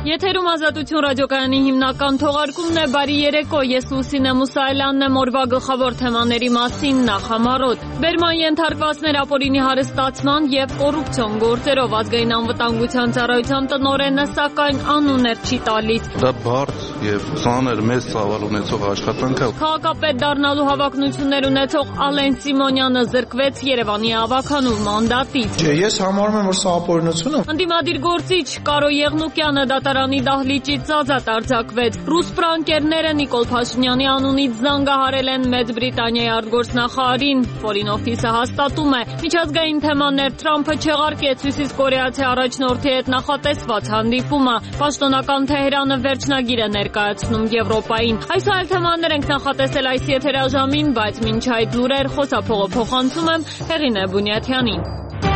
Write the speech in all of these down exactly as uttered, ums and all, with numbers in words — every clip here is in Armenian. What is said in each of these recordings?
Եթերում Ազատություն ռադիոկայանի հիմնական թողարկումն է։ Բարի երեկո, ես Լուսինե Մուսայելյանն եմ։ Օրվա գլխավոր թեմաների մասին նախամարոտ։ Բերման ենթարկվածներ ապօրինի հարստացման եւ կոռուպցիոն գործերով ազգային անվտանգության ծառայության տնօրենը սակայն անուններ չի տալիս։ Դա բարդ եւ ծանր մեծ ծավալ ունեցող աշխատանք է։ Քաղաքապետ դառնալու հավակնություններ ունեցող Ալեն Սիմոնյանը զրկվեց Երևանի ավականու մանդատից։ Չէ, ես համարում եմ, որ սա ապօրինություն է։ Ընդդիմադիր գործիչ Կարո Եղնուկյանը դատարանի դահլիճից ազատ արձակվեց։ Ռուս պրանկերները Նիկոլ Փաշինյանի անունից զանգահարել են Մեծ Բրիտանիայի արտգործնախարարին, Foreign Office-ը հաստատում է։ Միջազգային թեմաներ Թրամփը չեղարկեց հյուսիսկորեացի առաջնորդի հետ նախատեսված հանդիպումը։ Պաշտոնական Թեհրանը վերջնագիր է ներկայացնում Եվրոպային։ Այս այլ թեմաներ ենք նախատեսել այս եթերաժամին, բայց մինչ այդ լուրեր խոսափողը փոխանցում եմ Հեղինե Բունյաթյանին։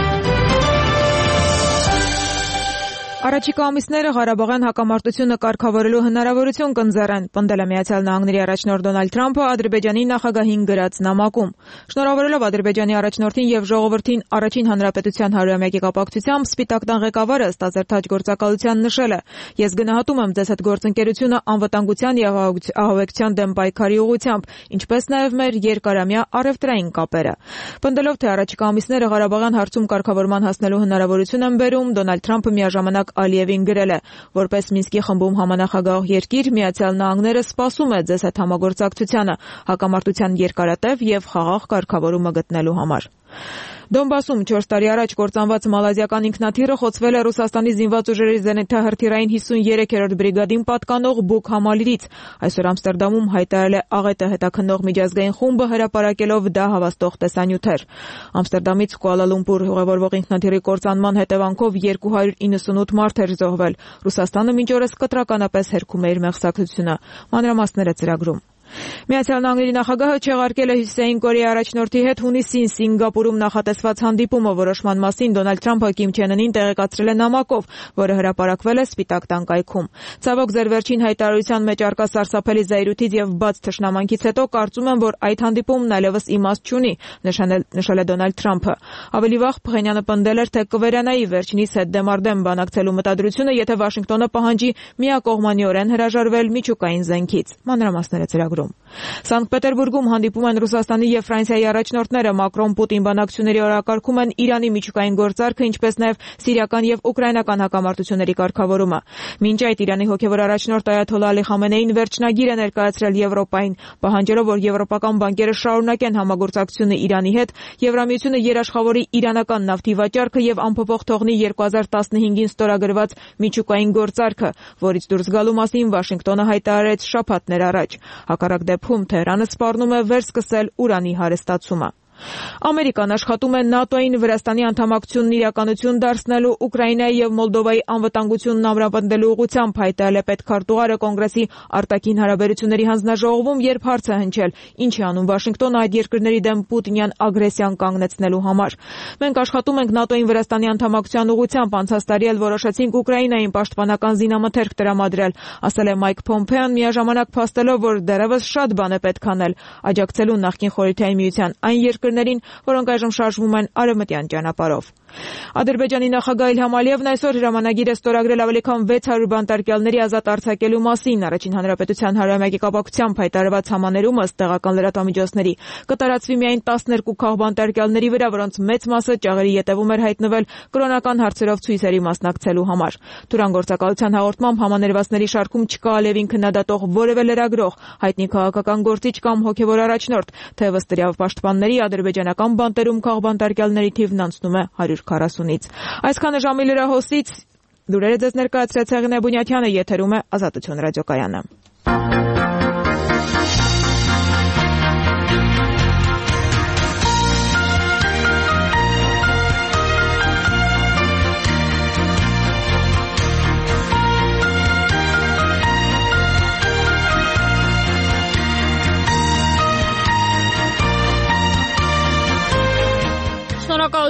Առաջիկա ամիսները Ղարաբաղյան հակամարտությունը կարգավորելու հնարավորություն կընձեռեն, պնդել է Միացյալ Նահանգների առաջնորդ Դոնալդ Թրամփը Ադրբեջանի նախագահին գրած նամակում։ Շնորհավորելով Ադրբեջանի առաջնորդին եւ ժողովրդին առաջին հանրապետության հարյուրամյակի կապակցությամբ Սպիտակ տան ղեկավարը ստազերթաճ գործակալության նշել է. «Ես գնահատում եմ ձեզ հետ գործընկերությունը անվտանգության եւ ահաբեկչության դեմ պայքարի ուղղությամբ, ինչպես նաեւ մեր երկարամյա առևտրային կապերը»։ Պնդելով, թե առաջիկա ամիսները Ղարաբաղյան հարցում կարգավորման հասնելու հնարավորություն են բերում, Դոնալդ Թրամփը միաժամանակ Ալիևին գրել է. «Որպես Մինսկի խմբում համանախագահ երկիր, Միացյալ Նահանգները սպասում է ձեզ հետ համագործակցությանը հակամարտության երկարատև եւ խաղաղ կարգավորումը գտնելու համար»։ Դոնբասում չորս տարի առաջ կործանված մալազիական ինքնաթիռը խոցվել է Ռուսաստանի զինված ուժերի զենիթահրթիռային հիսուներեքերորդ բրիգադին պատկանող Բուկ համալիրից։ Այսօր Ամստերդամում հայտարարել է աղետը հետաքննող միջազգային խումբը հրապարակելով դա հավաստող տեսանյութեր։ Ամստերդամից Կուալա Լումպուր ուղևորվող ինքնաթիռի կործանման հետևանքով երկու հարյուր իննսունութ մարդ էր զոհվել։ Ռուսաստանը մինչ օրս կտրականապես հերքում է իր մեղսակցությունը։ Մանրամասները ծրագրում։ Միացյալ Նահանգների նախագահը չեղարկել է Հյուսիսային Կորեայի առաջնորդի հետ հունիսին Սինգապուրում նախատեսված հանդիպումը։ Որոշման մասին Դոնալդ Թրամփը Կիմ Չեն Ընին տեղեկացրել է նամակով, որը հրապարակվել է Սպիտակ տան կայքում։ Ցավոք ձեր վերջին հայտարարության մեջ առկա սարսափելի զայրույթից եւ բաց թշնամանքից հետո կարծում եմ, որ այդ հանդիպումն այլևս իմաստ չունի, նշել է Դոնալդ Թրամփը։ Ավելի վաղ Փխենյանը պնդել էր, թե կվերանայի վերջինիս հետ դեմարդեմ բանակցելու մտադրությունը, եթե Վաշինգտոնը պահանջի միակողմանիորեն հրաժարվել միջուկային զենքից։ Մանրամասները ծրագրում։ Սանկտ Պետերբուրգում հանդիպում են Ռուսաստանի եւ Ֆրանսիայի առաջնորդները։ Մակրոն-Պուտին բանակցությունների օրակարգում են Իրանի միջուկային գործարքը, ինչպես նաեւ սիրիական եւ ուկրաինական հակամարտությունների կարգավորումը։ Մինչ այդ Իրանի հոգեվոր առաջնորդ Այաթոլլա Ալի Խամենեին վերջնագիր է ներկայացրել Եվրոպային, պահանջելով, որ եվրոպական բանկերը շարունակեն համագործակցությունը Իրանի հետ, Եվրամիությունը երաշխավորի իրանական նավթի վաճառքը եւ անփոփոխ թողնի երկու հազար տասնհինգին ստորագրված միջուկային գործարքը, որից դուրս գալու մասին Վաշինգտոնը հայտարարեց շաբաթներ առաջ։ Հակառակ դեպքում Թեհրանը սպառնում է վերսկսել ուրանի հարստացումը։ Ամերիկան աշխատում է ՆԱՏՕ-ին Վրաստանի անդամակցությունն իրականություն դարձնելու, Ուկրաինայի եւ Մոլդովայի անվտանգությունն ամրապնդելու ուղղությամբ, հայտարարել է պետքարտուղարը Կոնգրեսի արտաքին հարաբերությունների հանձնաժողովում, երբ հարց է հնչել. ինչ է անում Վաշինգտոնը այդ երկրների դեմ պուտինյան ագրեսիան կանգնեցնելու համար։ Մենք աշխատում ենք ՆԱՏՕ-ին Վրաստանի անդամակցության ուղղությամբ, անցած տարի էլ որոշեցինք Ուկրաինային պաշտպանական զինամթերք տրամադրել, ասել է Մայք Փոմփեոն, միաժամանակ փաստելով, որ դեռևս շատ բան է պետք անել, աջակցելու նախկին Խորհրդային Միության այն երկրներին, որոնք այժմ շարժվում են արևմտյան ճանապարհով։ Ադրբեջանի նախագահ Իլհամ Ալիևն այսօր հրամանագիր է ստորագրել ավելի քան վեց հարյուր բանտարկյալների ազատ արձակելու մասին։ Առաջին հանրապետության հարյուրամյակի կապակցությամբ հայտարարված համաներումը ըստ տեղական լրատվամիջոցների կտարածվի միայն տասներկու քաղբանտարկյալների վրա, որոնց մեծ մասը ճաղերի ետևում էր հայտնվել կրոնական հարցերով ցույցերի մասնակցելու համար։ Թուրան գործակալության հաղորդմամբ համաներվածների շարքում չկա Ալիևին քննադատող որևէ լրագրող, հայտնի քաղաքական գործիչ կամ հոգևոր առաջնորդ, թե ըստ պաշտպանների ադրբեջանական բանտերում քաղբանտարկյալների թիվն անցնում է հարյուր քառասունից։ Այսքանը ժամի լրահոսից լուրերը ձեզ ներկայացրեց Հեղինե Բունյաթյանը, եթերում է Ազատություն ռադիոկայանը։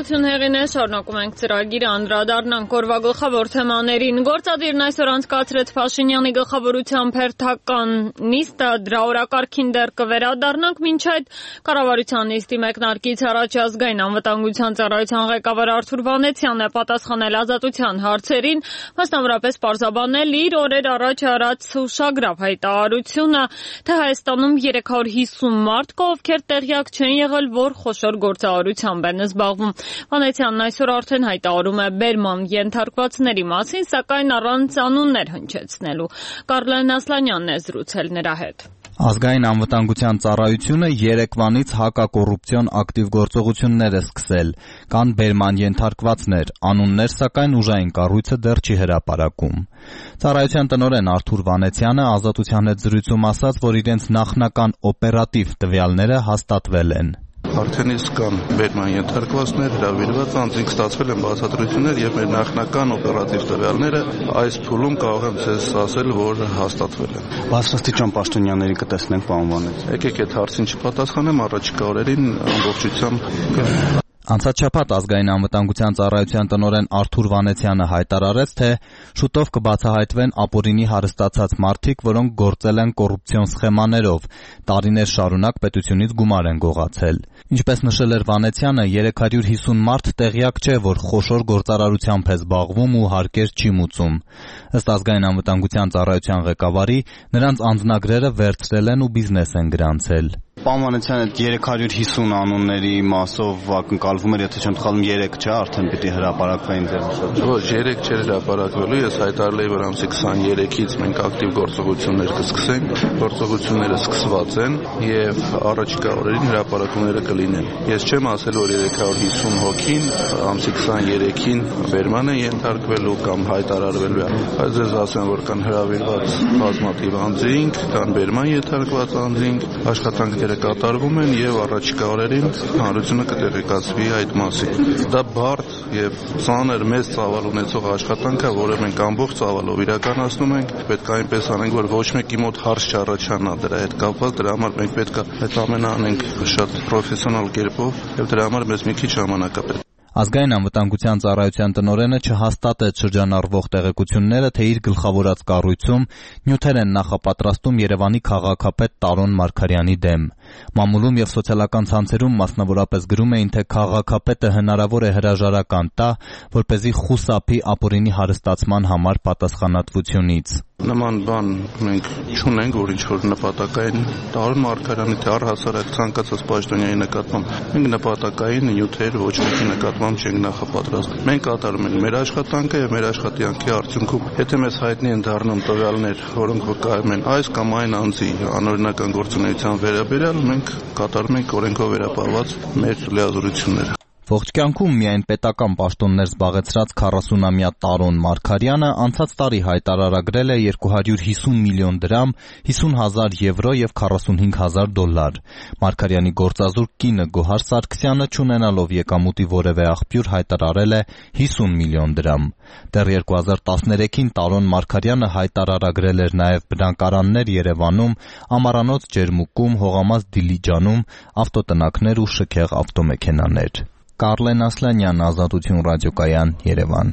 Բարեկամություն Հեղինե, շարունակում ենք ծրագիրը, անդրադառնանք օրվա գլխավոր թեմաներին։ Գործադիրն այսօր անցկացրեց Փաշինյանի գլխավորությամբ հերթական նիստը, դրա օրակարգին դեռ կվերադառնանք, մինչ այդ կառավարության նիստի մեկնարկից առաջ ազգային անվտանգության ծառայության ղեկավար Արթուր Վանեցյանն է պատասխանել ազատության հարցերին, մասնավորապես պարզաբանել իր օրեր առաջ արած ուշագրավ հայտարարությունը, թե Հայաստանում երեք հարյուր հիսուն մարդ կա, ովքեր տեղյակ չեն եղել, որ խոշոր գործարարությամբ են զբաղվում։ Վանեցյանն այսօր արդեն հայտարարում է բերման ենթարկվածների մասին, սակայն առանց անուններ հնչեցնելու։ Կարլեն Ասլանյանն է զրուցել նրա հետ։ Ազգային անվտանգության ծառայությունը երեկվանից հակակոռուպցիոն ակտիվ գործողություններ է սկսել, կան բերման ենթարկվածներ, անուններ, սակայն ուժային կառույցը դեռ չի հրապարակում։ Ծառայության տնօրեն Արթուր Վանեցյանը ազատության հետ զրույցում ասաց, որ իրենց նախնական օպերատիվ տվյալները հաստատվել են։ Արդեն իսկ կան բերման ենթարկվածներ, հրավիրված անձինք ստացվել են բացատրություններ եւ մեր նախնական օպերատիվ տվյալները այս փուլում կարող եմ ձեզ ասել, որ հաստատվել են։ Բարձրաստիճան պաշտոնյաների կտեսնենք, պարոն Վանեցյան։ Եկեք այդ հարցին չպատասխանեմ, առաջիկա օրերին ամբողջությամբ Անցած շաբաթ ազգային անվտանգության ծառայության տնօրեն Արթուր Վանեցյանը հայտարարեց, թե շուտով կբացահայտվեն ապօրինի հարստացած մարդիկ, որոնք գործել են կոռուպցիոն սխեմաներով, տարիներ շարունակ պետությունից գումար են գողացել։ Ինչպես նշել էր Վանեցյանը, երեք հարյուր հիսուն մարդ տեղյակ չէ, որ խոշոր գործարարությամբ է զբաղվում ու հարկեր չի մուծում։ Ըստ ազգային անվտանգության ծառայության ղեկավարի, նրանց անձնագրերը վերցրել են ու բիզնես են գրանցել։ Պարոն Վանեցյան, այդ երեք հարյուր հիսուն անունների մասով ակնկալվում էր, եթե չեմ սխալվում, երեք չէ, արդեն պիտի հրապարակվեն ձեր հաշվով։ Ոչ, երեք չէր հրապարակվելու, ես հայտարարել եմ, որ ամսի քսաներեքից մենք ակտիվ գործողություններ կսկսենք, գործողությունները սկսված են եւ առաջիկա օրերին հրապարակումները կլինեն։ Ես չեմ ասել, որ երեք հարյուր հիսուն հոգին ամսի քսաներեքին բերման են ենթարկվելու կամ հայտարարվելու է։ Բայց ես ասեմ, որ կան հրավիրված բազմաթիվ անձինք, կան բերման ենթարկված անձինք, աշխատանքները կատարվում են եւ առաջիկա օրերին հանրությունը կտեղեկացվի այդ մասին։ Դա բարդ եւ ծանր մեծ ծավալ ունեցող աշխատանք է, որը մենք ամբողջ ծավալով իրականացնում ենք։ Պետք է այնպես անենք, որ ոչ մեկի մոտ հարց չառաջանա դրա հետ կապված, դրա համար մենք պետք է այդ ամենը անենք շատ պրոֆեսիոնալ կերպով եւ դրա համար մեզ մի քիչ ժամանակ է պետք։ Ազգային անվտանգության ծառայության տնօրենը չհաստատեց շրջանառվող տեղեկությունները, թե իր գլխավորած կառույցում նյութեր են նախապատրաստում Երևանի քաղաքապետ Տարոն Մարգարյանի դեմ։ Մամուլում եւ սոցիալական ցանցերում մասնավորապես գրում էին, թե քաղաքապետը հնարավոր է հրաժարական տա, որպեսզի խուսափի ապօրինի հարստացման համար պատասխանատվությունից։ Նման բան մենք չունենք, որ ինչ-որ նպատակային Տարոն Մարգարյանի թե առհասարակ ցանկացած պաշտոնյայի նկատմամբ մենք նպատակային նյութեր ոչ մեկի նկատմամբ չենք նախապատրաստում։ Մենք կատարում ենք մեր աշխատանքը եւ մեր աշխատանքի արդյունքում, եթե մեզ հայտնի են դառնում տվյալներ, որոնք վկայում են այս կամ այն անձի անօրինական գործունեության վերաբերյալ, մենք կատարում ենք օրենքով վերապահված մեր լիազորությունները։ Ողջ կյանքում միայն պետական պաշտոններ զբաղեցրած քառասունամյա Տարոն Մարգարյանը անցած տարի հայտարարագրել է երկու հարյուր հիսուն միլիոն դրամ, հիսուն հազար եվրո եւ քառասունհինգ հազար դոլար։ Մարգարյանի գործազուրկ կինը Գոհար Սարգսյանը, չունենալով եկամուտի որևէ աղբյուր, հայտարարել է հիսուն միլիոն դրամ։ Դեռ երկու հազար տասներեքին Տարոն Մարգարյանը հայտարարագրել էր նաեւ բնակարաններ Երևանում, ամառանոց Ջերմուկում, Հողամաս Դիլիջանում, ավտոտնակներ ու շքեղ ավտոմեքենաներ։ Կարլեն Ասլանյան, Ազատություն ռադիոկայան, Երևան։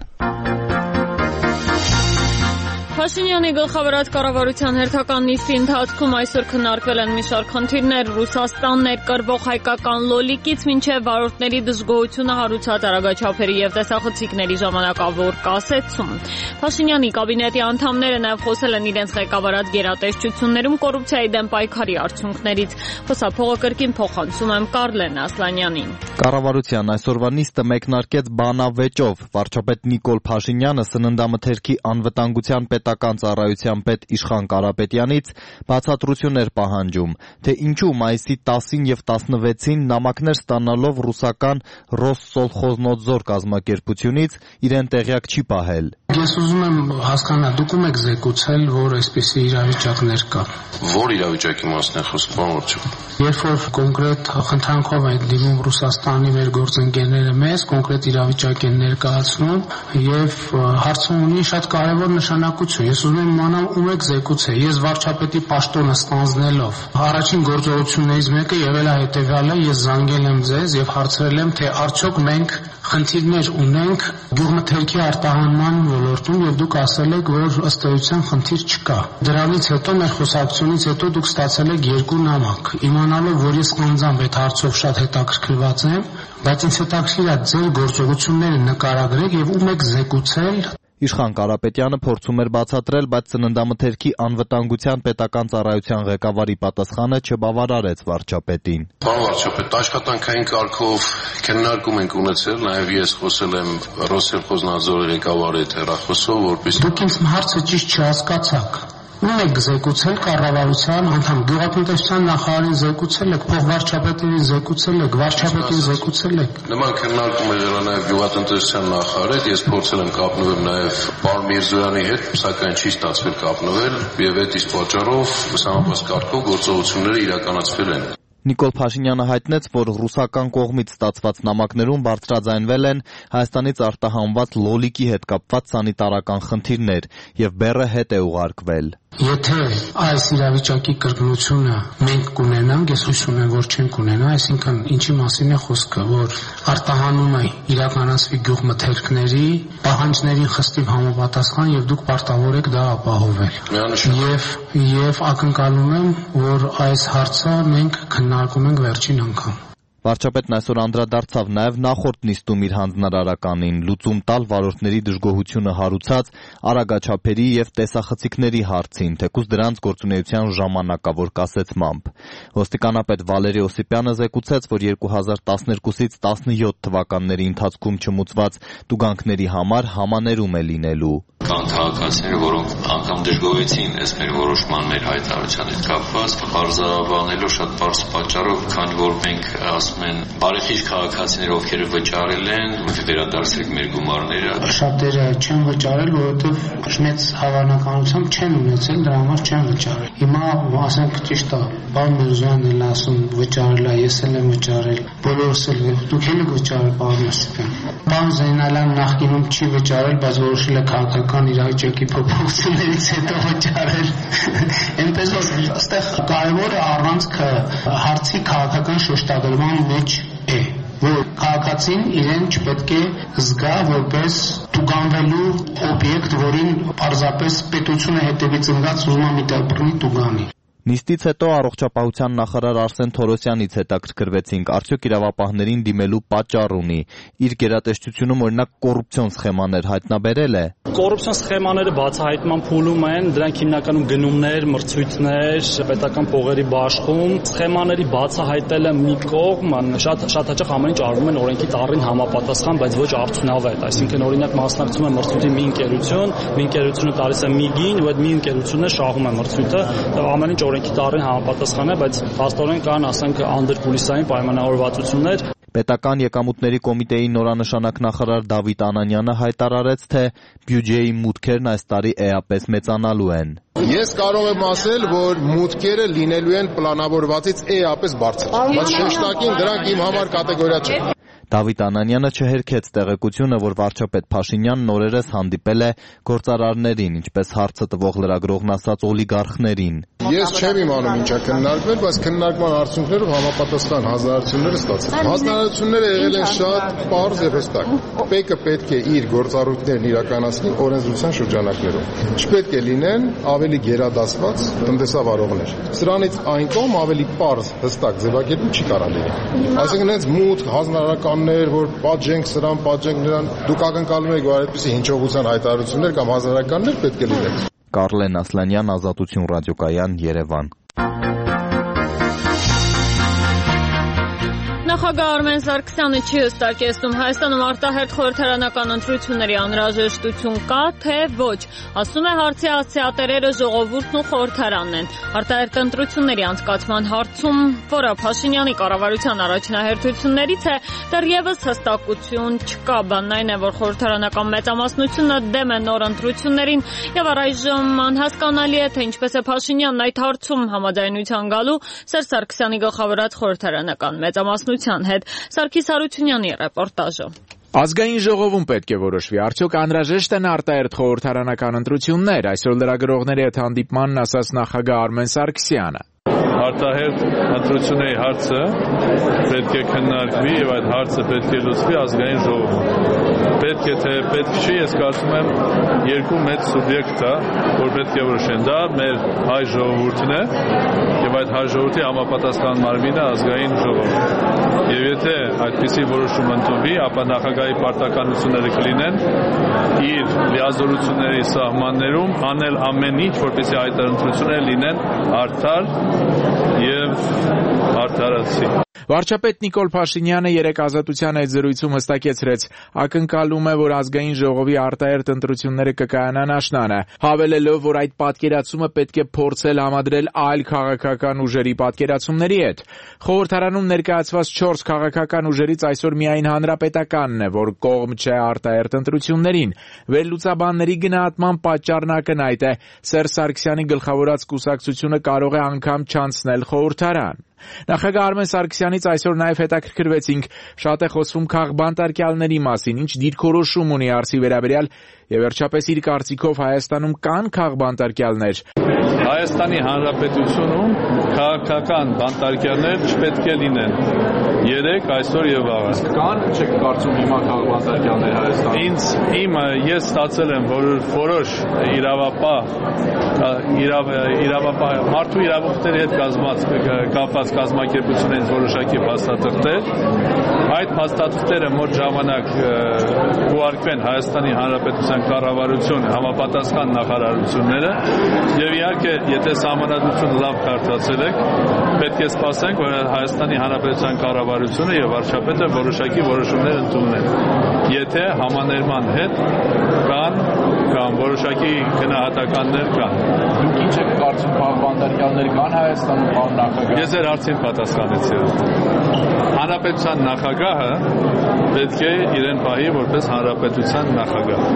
Փաշինյանի գլխավորած կառավարության հերթական նիստի ընթացքում այսօր քննարկվել են մի շարք խնդիրներ, Ռուսաստան ներկրվող հայկական լոլիկից մինչև վարորդների դժգոհությունը հարուցած արագաչափերի եւ տեսախցիկների ժամանակավոր կասեցում։ Փաշինյանի կաբինետի անդամները նաեւ խոսել են իրենց ղեկավարած գերատեսչություններում կոռուպցիայի դեմ պայքարի արդյունքներից։ Խոսափողը կրկին փոխանցում եմ Կարլեն Ասլանյանին։ Կառավարության այսօրվա նիստը մեկնարկեց բանավեճով։ Վարչապետ Նիկոլ Փաշինյանը սննդամթերքի անվտանգության պետական ծառայության պետ Իշխան Կարապետյանից բացատրություն էր պահանջում, թե ինչու մայիսի տասին եւ տասնվեցին նամակներ ստանալով ռուսական Ռոսսոլխոզնոձոր կազմակերպությունից իրեն տեղյակ չի պահել։ Ես ուզում եմ հասկանալ, դուք ում եք զեկուցել, որ այսպիսի իրավիճակներ կա։ Որ իրավիճակի մասն է խոսքը, ո՞րչու։ Երբ որ կոնկրետ խնդրանքով են դիմում Ռուսաստանի մեր գործընկերները մեզ, կոնկրետ իրավիճակ են ներկայացնում եւ հարցը ունի շատ կարեւոր նշանակություն, զեկուցու։ Ես ուզում եմ իմանալ ում եք զեկուցել։ Ես վարչապետի պաշտոնը ստանձնելով առաջին գործողություններից մեկը եղել է հետևյալը, ես զանգել եմ ձեզ եւ հարցրել եմ, թե արդյոք մենք խնդիրներ ունենք գյուղմթերքի արտահանման ոլորտում եւ դուք ասել եք, որ ըստ էության խնդիր չկա։ Դրանից հետո մեր խոսակցությունից հետո դուք ստացել եք երկու նամակ։ Իմանալով, որ ես անձամբ այդ հարցով շատ հետաքրքրված եմ, բայց ինձ հետաքրքիր է ձեր գործողությունները նկարագրեք եւ ում եք զեկուցել։ Իշխան Կարապետյանը փորձում էր բացատրել, բայց ծննդամթերքի անվտանգության պետական ծառայության ղեկավարի պատասխանը չբավարարեց վարչապետին։ Պարոն վարչապետ, աշխատանքային կարգով քննարկում ենք ունեցել, նաև ես խոսել եմ Ռոսսելխոզնadzորի ղեկավարի հետ հեռախոսով, որպես դուք ինձ հարցը ճիշտ չհասկացաք։ Ում եք զեկուցել կառավարության անդամ, գյուղատնտեսության նախարարին զեկուցել եք, փոխվարչապետին զեկուցել եք, վարչապետին զեկուցել եք։ Նման քննարկում է եղել նաև գյուղատնտեսության նախարարի հետ, ես փորձել եմ կապնվել նաև պարոն Միրզոյանի հետ, սակայն չի ստացվել կապնվել, եւ այդ իսկ պատճառով համապատասխան կարգով գործողությունները իրականացվել են։ Նիկոլ Փաշինյանը հայտնեց, որ ռուսական կողմից ստացված նամակներում բարձրաձայնվել են Հայաստանից արտահանված լոլիկի հետ կապված սանիտարական խնդիրներ եւ բեռը հետ է ուղարկվել։ Եթե այս իրավիճակի կրկնությունը մենք կունենանք, ես հույս ունեմ, որ չենք ունենա, այսինքն ինչի մասին է խոսքը, որ արտահանումը իրականացվի գյուղմթերքների պահանջներին խստիվ համապատասխան եւ դուք պարտավոր եք դա ապահովել։ Եվ եւ ակնկալում եմ, որ այս հարցը մենք քննարկում ենք վերջին անգամ։ Վարչապետն այսօր անդրադարձավ նաև նախորդ նիստում իր հանձնարարականին լուծում տալ վարորդների դժգոհությունը հարուցած արագաչափերի եւ տեսախցիկների հարցին, թեկուզ դրանց գործունեության ժամանակավոր կասեցմամբ։ Ոստիկանապետ Վալերի Օսիպյանը զեկուցեց, որ երկու հազար տասներկուսից տասնյոթ թվականների ընթացքում չմուծված տուգանքների համար համաներում է լինելու։ Կան քաղաքացիներ, որոնք անգամ դժգոհեցին այս մեր որոշման մեր հայտարարության հետ կապված, բարձրաբանելով շատ բարձ պատճառով, քանի որ մենք ասում են բարեխիղճ քաղաքացիներ, ովքեր վճարել են, վերադարձրեք մեր գումարները։ Շատերը չեն վճարել, որովհետև մեծ հավանականությամբ չեն ունեցել, դրա համար չեն վճարել։ Հիմա ասենք ճիշտ է, պարոն Միրզոյանն էլ ասում վճարել է, ես էլ եմ վճարել, բոլորս էլ դուք եք վճարել, պարոն Օսիպյան։ Պարոն Զեյնալյան նախկինում չի վճարել, բայց որոշել է քաղաքական իրավիճակի փոփոխություններից հետո վճարել։ Այնպես որ այստեղ կարևորը առանցքը հարցի քաղաքական շեշտադրման մեջ է, որ քաղաքացին իրեն չպետք է զգա որպես տուգանվելու օբյեկտ, որին պարզապես պետությունը հետևից ընկած ուզում է մի տեղ բռնի տուգանի։ Նիստից հետո առողջապահության նախարար Արսեն Թորոսյանից հետաքրքրվեցինք, արդյոք իրավապահներին դիմելու պատճառ ունի։ Իր գերատեսչությունում օրինակ կոռուպցիոն սխեմաներ հայտնաբերել է։ Կոռուպցիոն սխեմաները բացահայտման փուլում են, դրանք հիմնականում գնումներ, մրցույթներ, պետական փողերի բաշխում, սխեմաների բացահայտելը մի կողմ, շատ շատ հաճախ ամեն ինչ արվում են օրենքի տառին համապատասխան, բայց ոչ արդյունավետ, այսինքն օրինակ մասնակցում է մրցույթի մի ընկերություն, մի ընկերությունը տալիս է մի գին, ու այդ մի ընկերությունը շահում է մրցույթը, ամեն ինչ օրենքի տառին համապատասխան է, բայց փաստորեն կան, ասենք, անդրկուլիսային պայմանավորվածություններ։ Պետական եկամուտների կոմիտեի նորանշանակ նախարար Դավիթ Անանյանը հայտարարեց, թե բյուջեի մուտքերն այս տարի էապես մեծանալու են։ Ես կարող եմ ասել, որ մուտքերը լինելու են պլանավորվածից էապես բարձր, բայց շեշտակին դրանք իմ համար կատեգորիա չեն։ Դավիթ Անանյանը չհերքեց տեղեկությունը, որ վարչապետ Փաշինյանն օրերս հանդիպել է գործարարներին, ինչպես հարցը տվող լրագրողն ասաց օլիգարխներին։ Ես չեմ իմանում ինչա քննարկվել, բայց քննարկման արդյունքներով համապատասխան հանձնարարությունները ստացել։ Հանձնարարությունները եղել են շատ պարզ եւ հստակ։ ՊԵԿ-ը պետք է իր գործառույթներն իրականացնի օրենսդրության շրջանակներում։ Չպետք է լինեն ավելի գերադասված տնտեսավարողներ։ Սրանից այն կողմ ավելի պարզ հստակ ձևակերպում չի կարող լինել։ Այսինքն հենց մուտք հանձնարարականներ, որ պատժենք սրան, պատժենք նրան, դուք ակնկալում եք, որ այդպիսի հնչողության հայտարարություններ կամ հանձնարարականներ պետք է լինեն։ Կարլեն Ասլանյան, Ազատություն ռադիոկայան, Երևան։ Նախագահ Արմեն Սարգսյանը չի հստակեցնում Հայաստանում արտահերթ խորհրդարանական ընտրությունների անհրաժեշտություն կա, թե ոչ։ Ասում է հարցի ասիատերերը ժողովուրդն ու խորհրդարանն են։ Արտահերթ ընտրությունների անցկացման հարցում, որը Փաշինյանի կառավարության առաջնահերթություններից է, դեռևս հստակություն չկա։ Բանն այն է, որ խորհրդարանական մեծամասնությունը դեմ է նոր ընտրություններին եւ առայժմ անհասկանալի է, թե ինչպես է Փաշինյանն այդ հարցում համաձայնության գալու Սերժ Սարգսյանի գլխավորած խորհրդարանական մեծամասնության հետ։ Սարգիս Հարությունյանի ռեպորտաժը։ Ազգային ժողովում պետք է որոշվի, արդյոք անհրաժեշտ են արտահերթ խորհրդարանական ընտրություններ, այսօր լրագրողների հետ հանդիպմանն ասաց նախագահ Արմեն Սարգսյանը։ Արտահերթ ընտրությունների հարցը պետք է քննարկվի եւ այդ հարցը պետք է լուծվի ազգային ժողովում։ Պետք է թե պետք չի, ես կարծում եմ երկու մեծ սուբյեկտ է, որ պետք է որոշեն։ Դա մեր հայ ժողովուրդն է եւ այդ հայ ժողովրդի համապատասխան մարմինը ազգային ժողովը։ Եվ եթե այդպիսի որոշում ընդունվի, ապա նախագահի պարտականությունները կլինեն իր լիազորությունների սահմաններում անել ամեն ինչ, որպեսզի այդ ընտրությունները լինեն արդար եւ արդարացի։ Վարչապետ Նիկոլ Փաշինյանը երեկ Ազատության հետ զրույցում հստակեցրեց, ակնկալում է, որ ազգային ժողովի արտահերթ ընտրությունները կկայանան աշնանը, հավելելով, որ այդ պատկերացումը պետք է փորձել համադրել այլ քաղաքական ուժերի պատկերացումների հետ։ Խորհրդարանում ներկայացված չորս քաղաքական ուժերից այսօր միայն Հանրապետականն է, որ կողմ չէ արտահերթ ընտրություններին։ Վերլուծաբանների գնահատման պատճառն ակնհայտ է, Սերժ Սարգսյանի գլխավորած կուսակցությունը կարող է անգամ չանցնել խորհրդարան։ Նախագահ Արմեն Սարգսյանից այսօր նաև հետաքրքրվեցինք, շատ է խոսվում քաղբանտարկյալների մասին, ինչ դիրքորոշում ունի արսի վերաբերյալ եւ վերջապես իր կարծիքով Հայաստանում կան քաղբանտարկյալներ։ Հայաստանի Հանրապետությունում քաղաքական բանտարկյալներ չպետք է լինեն։ Երեք, այսօր եւ վաղը։ Կան, չեք կարծում հիմա քաղբանտարկյալներ Հայաստանում։ Ինձ իմը ես ստացել եմ, որ որոշ իրավապահ իրավ իրավապահ մարդու իրավունքների հետ կազմած կապված կազմակերպություններից որոշակի փաստաթղթեր, այդ փաստաթղթերը մոտ ժամանակ ուղարկվեն Հայաստանի Հանրապետության կառավարություն համապատասխան նախարարությունները եւ իհարկե եթե սահմանադրությունը լավ կարդացել եք, պետք է սպասենք, որ Հայաստանի Հանրապետության կառավարությունը եւ վարչապետը որոշակի որոշումներ ընդունեն։ Եթե համաներման հետ կան կամ որոշակի գնահատականներ կան։ Դուք ինչ եք կարծում, քաղբանտարկյալներ կան Հայաստանում, պարոն նախագահ։ Ես ձեր հարցին պատասխանեցի։ Հանրապետության նախագահը պետք է իրեն պահի որպես հանրապետության նախագահ։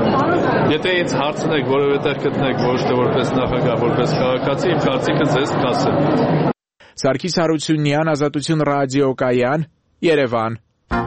Եթե ինձ հարցնեք, որևէ տեղ գտնեք ոչ թե որպես նախագահ, որպես քաղաքացի, իմ կարծիքը ձեզ կասեմ։ Սարգիս Հարությունյան, Ազատություն ռադիոկայան, Երևան։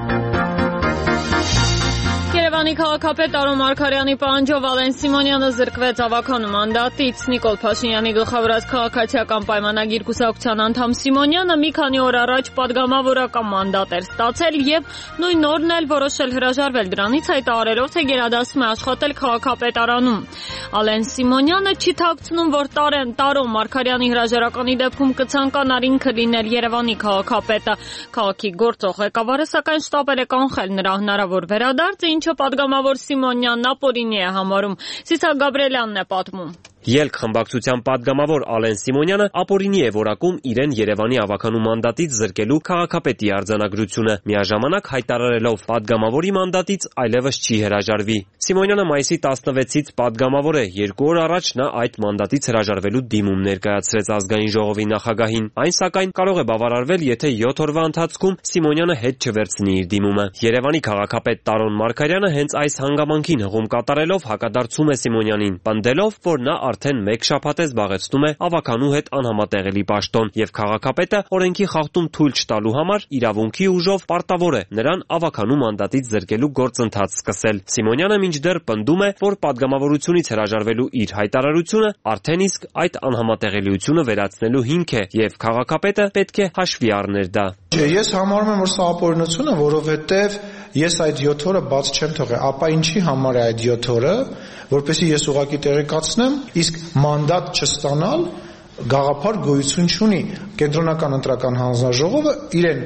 Երևանի քաղաքապետ Տարոն Մարգարյանի պահանջով Ալեն Սիմոնյանը զրկվեց ավագանու մանդատից։ Նիկոլ Փաշինյանի գլխավորած քաղաքացիական պայմանագիր կուսակցության անդամ Սիմոնյանը մի քանի օր առաջ պատգամավորական մանդատ էր ստացել եւ նույն օրն էլ որոշել հրաժարվել դրանից, հայտարարելով, թե գերադասում է աշխատել քաղաքապետարանում։ Ալեն Սիմոնյանը չի թաքցնում, որ Տարոն Տարոն Մարգարյանի հրաժարականի դեպքում կցանկանար ինքը լինել Երևանի քաղաքապետը։ Քաղաքի գործող ղեկավարը սակայն շտապել է կանխել նրա հնարավոր վերադարձը, ինչը պատգամավոր Սիմոնյանն ապօրինի է համարում։ Սիսակ Գաբրելյանն է պատմում։ Ելք խմբակցության պատգամավոր Ալեն Սիմոնյանը ապօրինի է որակում իրեն Երևանի ավագանու մանդատից զրկելու քաղաքապետի արձանագրությունը, միաժամանակ հայտարարելով պատգամավորի մանդատից այլևս չի հրաժարվի։ Սիմոնյանը մայիսի տասնվեցից պատգամավոր է, երկու օր առաջ նա այդ մանդատից հրաժարվելու դիմում ներկայացրեց ազգային ժողովի նախագահին։ Այն սակայն կարող է բավարարվել, եթե յոթ օրվա ընթացքում Սիմոնյանը հետ չվերցնի իր դիմումը։ Երևանի քաղաքապետ Տարոն Մարգարյանը հենց այս հանգամանքին հղում կատարելով հակադարձում է Սիմոնյանին, պնդելով, որ նա արդեն մեկ շաբաթ է զբաղեցնում է ավագանու հետ անհամատեղելի պաշտոն եւ քաղաքապետը օրենքի խախտում թույլ չտալու համար իրավունքի ուժով պարտավոր է նրան ավագանու մանդատից զրկելու գործընթաց սկսել։ Սիմոնյանը մինչդեռ պնդում է, որ պատգամավորությունից հրաժարվելու իր հայտարարությունը արդեն իսկ այդ անհամատեղելիությունը վերացնելու հիմք է եւ քաղաքապետը պետք է հաշվի առներ դա։ Ես համարում եմ, որ սա ապօրինություն է, որովհետեւ ես այդ յոթ օրը բաց չեմ թողել, ապա ինչի համար է այդ յոթ օրը, որպեսզի ես ուղղակի տեղեկացնեմ, իսկ մանդատ չստանալ գաղափար գոյություն չունի։ Կենտրոնական ընտրական հանձնաժողովը իրեն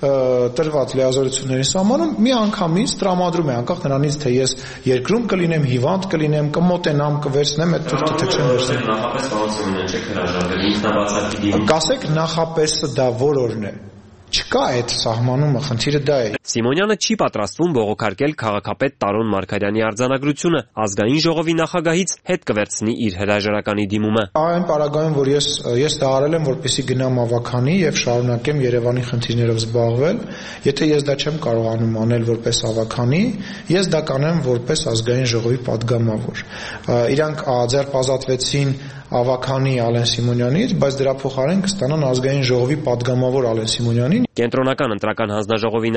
տրված լիազորությունների սահմանում մի անգամից տրամադրում է, անկախ նրանից, թե ես երկրում կլինեմ, հիվանդ կլինեմ, կմոտենամ, կվերցնեմ այդ թուղթը, թե չեմ վերցնեմ։ Նախապես ողջունում եք, չեք հրաժարվել, ինքնաբացարկի դիմում։ Կասեք նախապեսը դա որ օրն է։ Չկա այդ սահմանումը, խնդիրը դա է։ Սիմոնյանը չի պատրաստվում բողոքարկել քաղաքապետ Տարոն Մարգարյանի արձանագրությունը, ազգային ժողովի նախագահից հետ կվերցնի իր հրաժարականի դիմումը։ Այն պարագայում, որ ես ես դա արել եմ, որպեսզի գնամ ավագանի եւ շարունակեմ Երևանի խնդիրներով զբաղվել, եթե ես դա չեմ կարողանում անել որպես ավագանի, ես դա կանեմ որպես ազգային ժողովի պատգամավոր։ Իրանք ձեռբազատվեցին ավագանի Ալեն Սիմոնյանից, բայց դրա փոխարեն կստանան ազգային ժողովի պատգամավոր Ալեն Սիմոնյանին։ Կենտրոնական ընտրական հանձնաժողովի նախագահ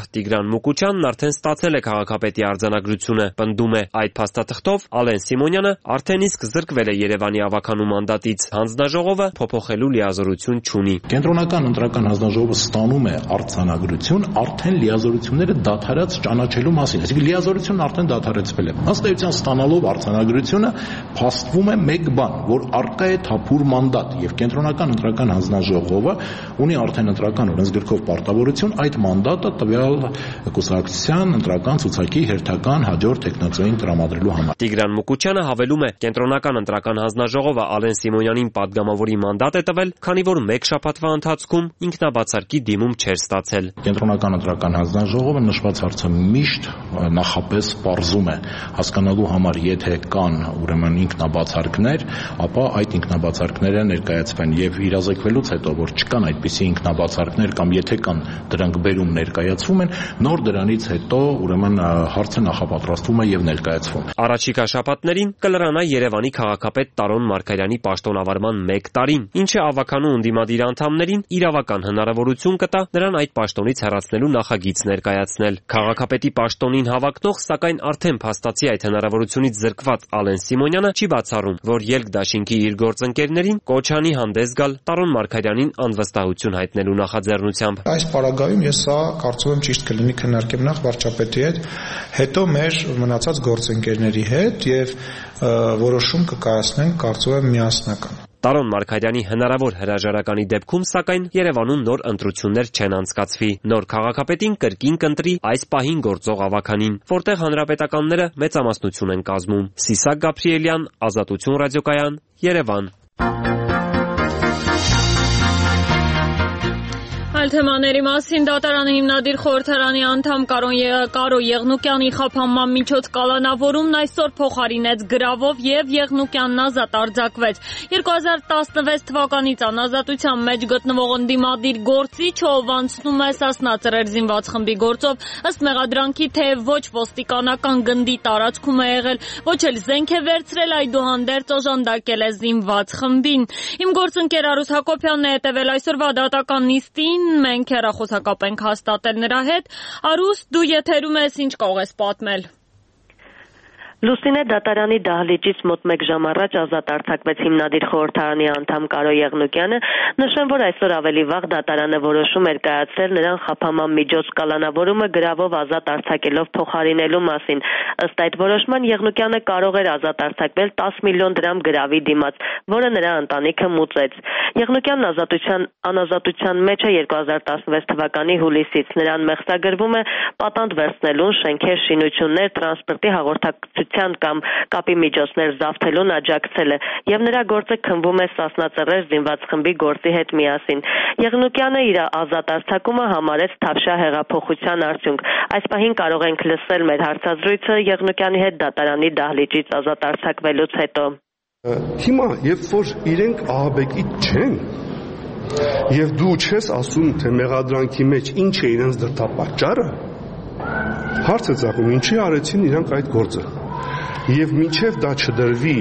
նախագահ Տիգրան Մուկուչյանն արդեն ստացել է քաղաքապետի արձանագրությունը։ Պնդում է, այդ փաստաթղթով Ալեն Սիմոնյանը արդեն իսկ զրկվել է Երևանի ավականու մանդատից։ Հանձնաժողովը փոփոխելու լիազորություն չունի։ Կենտրոնական ընտրական հանձնաժողովը ստանում է արձանագրություն արդեն լիազորությունները դադարած ճանաչելու մասին, այսինքն լիազորությունն արդեն դադարեցվել է։ Ըստ էության ստանալով արձանագրությունը փաստվում է մեկ բան, որ արկա է թափուր մանդատ եւ կենտրոնական ընտրական հանձնաժողովը ունի արդեն ընտրական օրենսգրքով պարտավորություն այդ մանդատը տվյալ կուսակցության ընտրական ցուցակի հերթական հաջորդ տեխնացուին տրամադրելու համար։ Տիգրան Մուկուչյանը հավելում է, կենտրոնական ընտրական հանձնաժողովը Ալեն Սիմոնյանին падգամավորի մանդատ է տվել, քանի որ մեկ շաբաթվա ընթացքում ինքնաբացարկի դիմում չէր ստացել։ Կենտրոնական ընտրական հանձնաժողովը նշված հարցը միշտ նախապես պարզում է հասկանալու համար, եթե կան ուրեմն ինքնաբացարկներ, ապա այդ ինքնաբացարկները ներկայացվեն եւ իրազեկվելուց հետո, որ չկան այդպիսի ինքնաբացարկներ կամ եթե կան դրանք բերում ներկայացվում են, նոր դրանից հետո ուրեմն հարցը նախապատրաստվում է եւ ներկայացվում։ Առաջիկա շաբաթներին կլրանա Երևանի քաղաքապետ Տարոն Մարգարյանի պաշտոնավարման մեկ տարին, ինչը ավականու ընդդիմադիր անդամներին իրավական հնարավորություն կտա նրան այդ պաշտոնից հեռացնելու նախագիծ ներկայացնել։ Քաղաքապետի պաշտոնին հավակնող, սակայն արդեն փաստացի այդ հնարավորությունից զրկված Ալեն Սիմոնյանը չի բացառում, որ ելք դաշինքի իր գործընկերներին կոչ անի հանդես գալ Տարոն Մարգարյանին անվստահություն հայտնելու նախաձեռնությամբ։ Այս պարագայում ես սա կարծում եմ ճիշտ կլինի քննարկեմ նախ վարչապետի հետ, հետո մեր մնացած գործընկերների հետ եւ որոշում կկայացնենք, կարծում եմ միասնական։ Տարոն Մարգարյանի հնարավոր հրաժարականի դեպքում, սակայն, Երևանում նոր ընտրություններ չեն անցկացվի։ Նոր քաղաքապետին կրկին կընտրի այս պահին գործող ավականին, որտեղ հանրապետականները մեծամասնություն են կազմում։ Սիսակ Գաբրիելյան, Ազատություն ռադիոկայան, Երևան։ Այլ թեմաների մասին դատարանի հիմնադիր խորհրդարանի անդամ Կարո Եղնուկյանի խափանման միջոց կալանավորումն այսօր փոխարինեց գրավով եւ Եղնուկյանն ազատ արձակվեց։ երկու հազար տասնվեց թվականից անազատության մեջ գտնվող ընդդիմադիր գործիչ, ով անցնում է Սասնա ծռեր զինված խմբի գործով, ըստ մեղադրանքի թեև ոչ ոստիկանական գնդի տարածքում է եղել, ոչ էլ զենք է վերցրել, այդուհանդերձ օժանդակել է զինված խմբին։ Իմ գործընկեր Արուս Հակոբյանն է հետևել այսօրվա դատական նիստին, մենք հեռախոսակապ ենք հաստատել նրա հետ։ Արուս, դու եթերում ես, ինչ կարող ես պատմել։ Լուսինե դատարանի դահլիճից մոտ մեկ ժամ առաջ ազատ արձակվեց հիմնադիր խորհրդարանի անդամ Կարո Եղնուկյանը, նշեմ, որ այսօր ավելի վաղ դատարանը որոշում էր կայացրել նրան խափանման միջոց կալանավորումը գրավով ազատ արձակելով փոխարինելու մասին։ Ըստ այդ որոշման Եղնուկյանը կարող էր ազատ արձակվել տասը միլիոն դրամ գրավի դիմաց, որը նրա ընտանիքը մուծեց։ Եղնուկյանն ազատության անազատության մեջ է երկու հազար տասնվեց թվականի հուլիսից։ Նրան մեղսագրվում է պատանդ վերցնելուն, շենքեր, շինություններ, տրանսպորտի հաղորդակցության կամ կապի միջոցներ զավթելուն աջակցել է եւ նրա գործը քննվում է Սասնա ծռեր զինված խմբի գործի հետ միասին։ Եղնուկյանը իր ազատ արձակումը համարեց Թավշյա հեղափոխության արդյունք։ Այս պահին կարող ենք լսել մեր հարցազրույցը Եղնուկյանի հետ դատարանի դահլիճից ազատ արձակվելուց հետո։ Հիմա երբ որ իրենք ահաբեկի չեն եւ դու չես ասում թե մեղադրանքի մեջ ինչ է իրենց դրդապատճառը, հարց է ծագում ինչի արեցին իրանք այդ գործը եւ մինչեւ դա չդրվի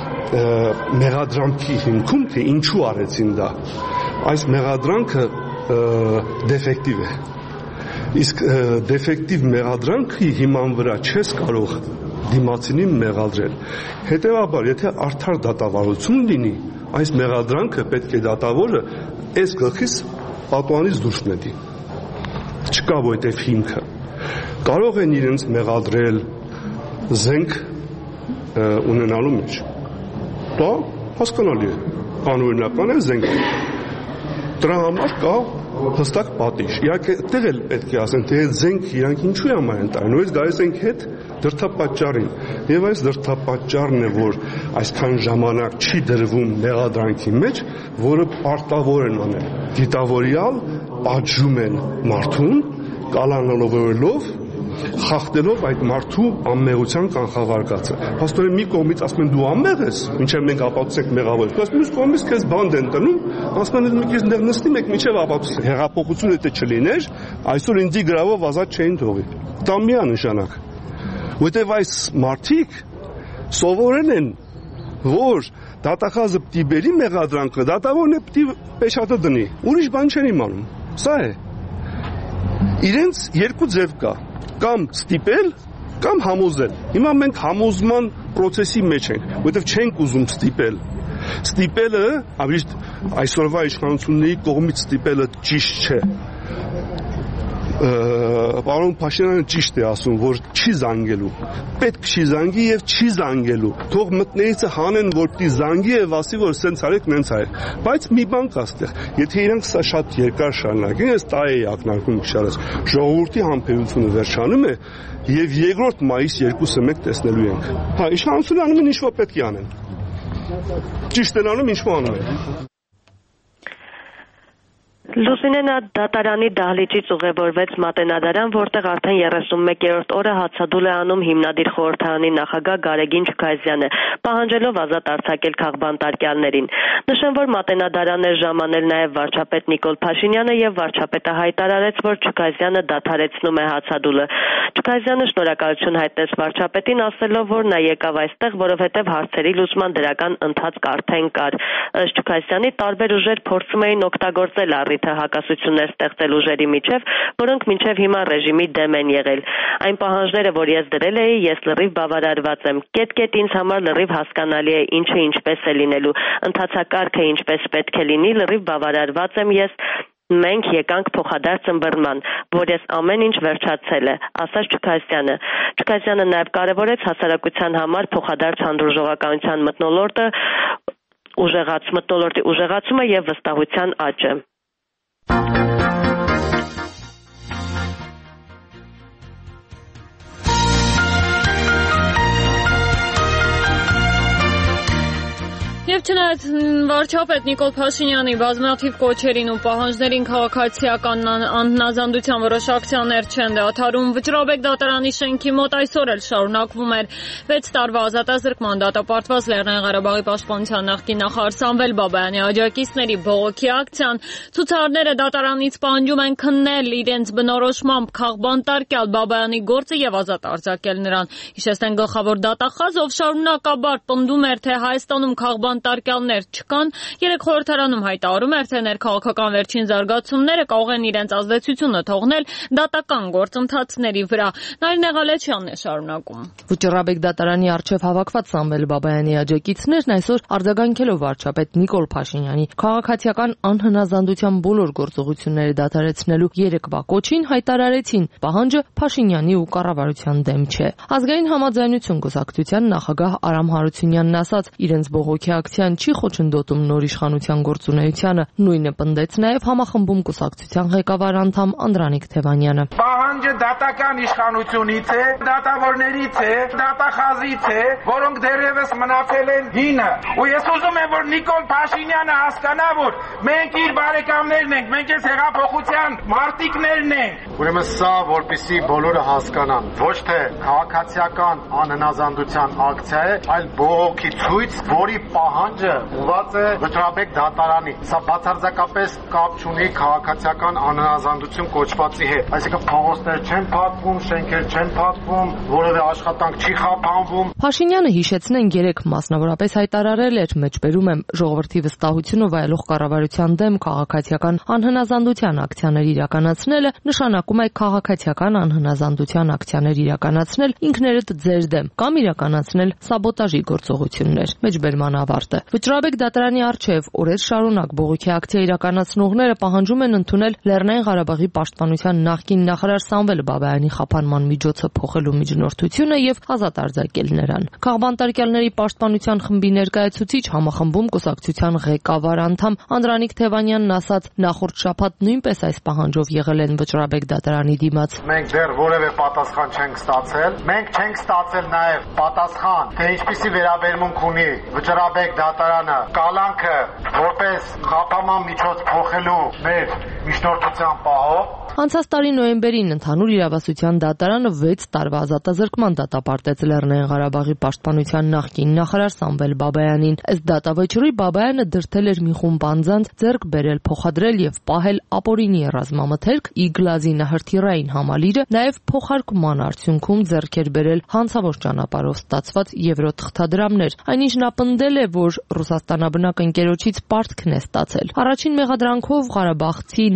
մեղադրանքի հիմքում թե ինչու արեցին դա, այս մեղադրանքը դեֆեկտիվ է, իսկ դեֆեկտիվ մեղադրանքի հիման վրա չես կարող դիմացինին մեղադրել, հետեւաբար եթե արդար դատավարություն լինի, այս մեղադրանքը պետք է դատավորը այս գլխից պատուանից դուրս նետի, չկա որտեվ հիմքը, կարող են իրենց մեղադրել զենք ունենալու մեջ, դա հասկանալի է, անօրինական է զենք, դրա համար կա հստակ պատիժ, իհարկե այդտեղ էլ պետք է ասեն, թե այդ զենք իրանք ինչու համար են տալու, այս գալիս ենք հետ դրդապատճառին, եւ այս դրդապատճառն է, որ այսքան ժամանակ չի դրվում մեղադրանքի մեջ, որը պարտավոր են անել, դիտավորյալ պատժում են մարդուն, կալանավորելով, խախտելով այդ մարդու անմեղության կանխավարկածը։ Փաստորեն մի կողմից ասում են դու անմեղ ես, մինչև մենք ապացուցենք մեղավոր ես, մյուս կողմից քեզ բանդ են տնում, ասում են մի քիչ դեռ նստի մեկ մինչև ապացուցենք։ Հեղափոխությունը եթե չլիներ, այսօր ինձի գրավով ազատ չէին թողի։ Դա միանշանակ։ Որտեվ այս մարդիկ սովորել են, որ դատախազը պիտի բերի մեղադրանքը, դատավորն է պիտի պեշատը դնի։ Ուրիշ բան չեն իմանում։ Սա է։ իրենց երկու ձև կա, կամ ստիպել, կամ համոզել։ Հիմա մենք համոզման process-ի մեջ ենք, որովհետև չենք ուզում ստիպել։ Ստիպելը, ավելի այսօրվա իշխանությունների կողմից ստիպելը ճիշտ չէ։ Պարոն Փաշինյանը ճիշտ է ասում, որ չի զանգելու։ Պետք չի զանգի եւ չի զանգելու։ Թող մտնելիցը հանեն, որպեսզի զանգի եւ ասի, որ սենց արեք, նենց արեք։ Բայց մի բան կա այստեղ։ Եթե իրանք սա շատ երկար շարունակեն, ես տա էի ակնարկում քշարած, ժողովրդի համբերությունը վերջանում է եւ երկրորդ մայիս երկուսը մեկ տեսնելու ենք։ Հա, իշխանությունը անում են ինչ որ պետք է անեն։ Ճիշտ են անում, ինչ որ անում են։ Լուսինենա դատարանի դահլիճից ուղևորվեց Մատենադարան, որտեղ արդեն երեսունմեկերորդ օրը հացադուլ է անում հիմնադիր խորհրդարանի նախագահ Գարեգին Չուքազյանը, պահանջելով ազատ արձակել քաղբանտարկյալներին։ Նշեմ, որ Մատենադարան էր ժամանել նաև վարչապետ Նիկոլ Փաշինյանը եւ վարչապետը հայտարարեց, որ Չուքազյանը դադարեցնում է հացադուլը։ Չուքազյանը շնորհակալություն հայտնեց վարչապետին, ասելով, որ նա եկավ այստեղ, որովհետեւ հարցերի լուծման դրական ընթացք արդեն կար։ Ըստ Չուքազյանի տարբեր ուժեր փորձում էին օգտագործել առիթը հակասություններ ստեղծել ուժերի միջև, որոնք մինչև հիմա ռեժիմի դեմ են եղել։ Այն պահանջները, որ ես դրել էի, ես լրիվ բավարարված եմ։ Կետ-կետ ինձ համար լրիվ հասկանալի է, ինչը ինչպես է լինելու, ընթացակարգը ինչպես պետք է լինի, լրիվ բավարարված եմ ես։ Մենք եկանք փոխադարձ ըմբռնման, որ ես ամեն ինչ վերջացել է, ասաց Չուքազյանը։ Չուքազյանը նաև կարևորեց հասարակության համար փոխադարձ հանդուրժողականության մթնոլորտը, ուժեղաց մթնոլորտի ուժեղացումը եւ վստահության աճը։ Եվ չնայած վարչապետ Նիկոլ Փաշինյանի բազմաթիվ կոչերին ու պահանջներին քաղաքացիական անհնազանդության որոշ ակցիաներ չեն դադարում, Վճռաբեկ դատարանի շենքի մոտ այսօր էլ շարունակվում էր վեց տարվա ազատազրկման դատապարտված Լեռնային Ղարաբաղի պաշտպանության նախկին նախարար Սամվել Բաբայանի աջակիցների բողոքի ակցիան։ Ցուցարարները դատարանից պահանջում են քննել իրենց բնորոշմամբ քաղբանտարկյալ Բաբայանի գործը եւ ազատ արձակել նրան։ Հիշեցնեն, գլխավոր դատախազ, ով շարունակաբար պնդում էր, թե Հայաստանում քաղբանտարկյալներ չկան, երեք խորհրդարանում հայտարարում էր, թե ներքաղաքական վերջին զարգացումները կարող են իրենց ազդեցությունը թողնել դատական գործընթացների վրա։ Նարինե Ղալեչյանն է շարունակում։ Վճռաբեկ դատարանի առջև հավաքված Սամվել Բաբայանի աջակիցներն այսօր արձագանքելով վարչապետ Նիկոլ Փաշինյանի քաղաքացիական անհնազանդության բոլոր գործողությունները դադարեցնելու երեկվա կոչին հայտարարեցին, պահանջը Փաշինյանի ու կառավարության դեմ չէ։ Ազգային համաձայնություն կուսակցության նախագահ Արամ Հարությունյանն ասաց, իրենց բողոքի ակցիան չի խոչընդոտում նոր իշխանության գործունեությանը, նույնը պնդեց նաև համախմբում կուսակցության ղեկավար անդամ Անդրանիկ Թևանյանը։ Պահանջը դատական իշխանությունից է, դատավորներից է, դատախազից է, որոնք դեռևս մնացել են հինը։ Ու ես ուզում եմ, որ Նիկոլ Փաշինյանը հասկանա, որ մենք իր բարեկամներն ենք, մենք այս հեղափոխության մարտիկներն ենք։ Ուրեմն սա, որպեսզի բոլորը հասկանան, ոչ թե քաղաքացիական անհնազանդության ակցիա է, այլ բողոքի ցույց, որի պահանջը ուղղված է Վճռաբեկ դատարանի։ Սա բացարձակապես կապ չունի քաղաքացիական անհնազանդություն կոչվածի հետ։ Այսինքն փողոցներ չեն փակվում, շենքեր չեն փակվում, որևէ աշխատանք չի խափանվում։ Փաշինյանը հիշեցնեն երեք մասնավորապես հայտարարել էր, մեջբերում եմ, ժողովրդի վստահությունը վայելող կառավարության դեմ քաղաքացիական անհնազանդության ակցիաներ իրականացնելը նշանակում է քաղաքացիական անհնազանդության ակցիաներ իրականացնել ինքներդ ձեր դեմ կամ իրականացնել սաբոտաժի գործողություններ։ Մեջբերման ավարտը։ Վճռաբեկ դատարանի առջև օրեր շարունակ բողոքի ակցիա իրականացնողները պահանջում են ընդունել Լեռնային Ղարաբաղի պաշտպանության նախկին նախարար Սամվել Բաբայանի խափանման միջոցը փոխելու միջնորդությունը եւ ազատ արձակել նրան։ Քաղբանտարկյալների պաշտպանության խմբի ներկայացուցիչ համախմբում կուսակցության ղեկավար անդամ Անդրանիկ Թևանյանն ասաց, նախորդ շաբաթ նույնպես այս պահանջով եղել են Վճռաբեկ դատարանի դիմաց։ Մենք դեռ որևէ պատասխան չենք ստացել։ Մենք չենք ստացել նաեւ պատասխան, թե ինչպիսի վերաբերմունք ունի Վճռաբեկ դատարանը կալանքը որպես խափանման միջոց փոխելու մեր միջնորդության պահով։ Անցած տարի նոյեմբերին ընդհանուր իրավասության դատարանը վեց տարվա ազատազրկման դատապարտեց Լեռնային Ղարաբաղի պաշտպանության նախկին նախարար Սամվել Բաբայանին։ Ըստ դատավճռի Բաբայանը դրդել էր մի խումբ անձանց ձեռք բերել, փոխադրել եւ պահել ապօրինի ռազմամթերք, Իգլազի նահրթիռային համալիրը, նաեւ փոխարկման արդյունքում ձեռք էր բերել հանցավոր ճանապարհով ստացված եվրոթղթադրամներ։ Այնինչ նա պնդել է, որ Ռուսաստանաբնակ ընկերոջից պարտքն է ստացել։ Առաջին մեղադրանքով Ղարաբաղցի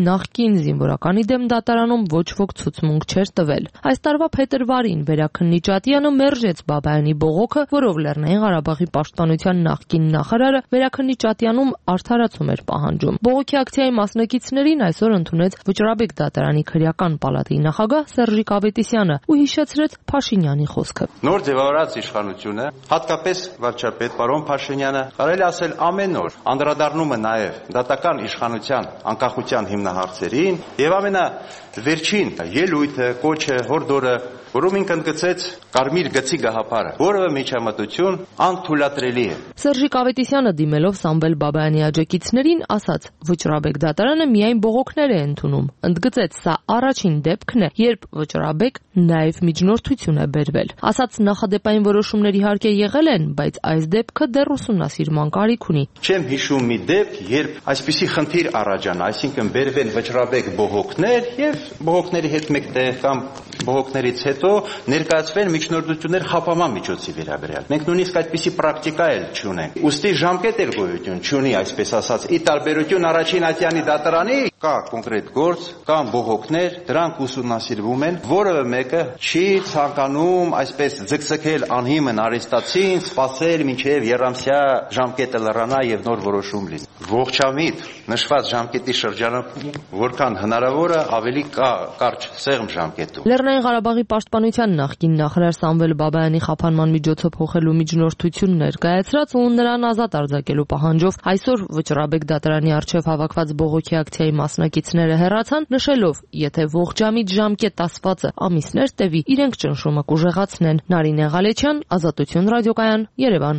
նախկին զինվորականի դեմ դատարանում ոչ ոք ցուցմունք չէր տվել։ Այս տարվա փետրվարին Վերաքննիչատյանը մերժեց Բաբայանի բողոքը, որով Լեռնային Ղարաբաղի պաշտպանության նախկին նախարարը Վերաքննիչատյանում արդարացում էր պահանջում։ Բողոքի ակցիայի մասնակիցներին այսօր ընդունեց Վճռաբեկ դատարանի քրեական պալատի նախագահ Սերժիկ Ավետիսյանը ու հիշեցրեց Փաշինյանի խոսքը։ Նոր ձևավորած իշխանությունը, հատկապես վարչապետ պարոն Փաշինյանը, կարելի ասել ամեն օր անդրադառնում է նաև դատական իշխանության անկախության հիմնահարցերին եւ ամենավերջին ելույթը, կոչը, հորդորը, որում ինքն գծեց կարմիր գծի գաղափարը, որևէ միջամտություն անթույլատրելի է։ Սերժիկ Ավետիսյանը դիմելով Սամվել Բաբայանի աջակիցներին ասաց. Վճռաբեկ դատարանը միայն բողոքներ է ընդունում։ Ընդգծեց, սա առաջին դեպքն է, երբ Վճռաբեկ նաև միջնորդություն է բերվել։ Ասաց նախադեպային որոշումներ իհարկե եղել են, բայց այս դեպքը դեռ ուսումնասիրման կարիք ունի։ Չեմ հիշում մի դեպք, երբ այսպիսի խնդիր առաջանա, այսինքն բերվեն Վճռաբեկ բողոքներ եւ բողոքների հետ մեկտեղ կամ բողոքներից հետո ներկայացվեն միջնորդություններ խափանման միջոցի վերաբերյալ։ Մենք նույնիսկ այդպիսի պրակտիկա էլ չունենք։ Ուստի ժամկետ էլ գոյություն չունի, այսպես ասած, ի տարբերություն առաջին ատյանի դատարանի կա կոնկրետ գործ, կան բողոքներ, դրանք ուսումնասիրվում են, որևէ մեկը չի ցանկանում այսպես ձգձգել անհիմն արեստացին, սպասել մինչև երամսյա ժամկետը լրանա եւ նոր որոշում լինի։ Ողջամիտ նշված ժամկետի շրջանում որքան հնարավոր է ավելի կարճ սեղմ ժամկետում։ Լեռնային Ղարաբաղի պաշտպանության նախկին նախարար Սամվել Բաբայանի խափանման միջոցով փոխելու միջնորդություն ներկայացրած ու նրան ազատ արձակելու պահանջով այսօր Վճռաբեկ դատարանի առջև հավաքված բողոքի ակցիայի մասնակիցները հեռացան, նշելով, եթե ողջամիտ ժամկետ ասվածը ամիսներ տևի, իրենք ճնշումը կուժեղացնեն։ Նարինե Ղալեչյան, Ազատություն ռադիոկայան, Երևան։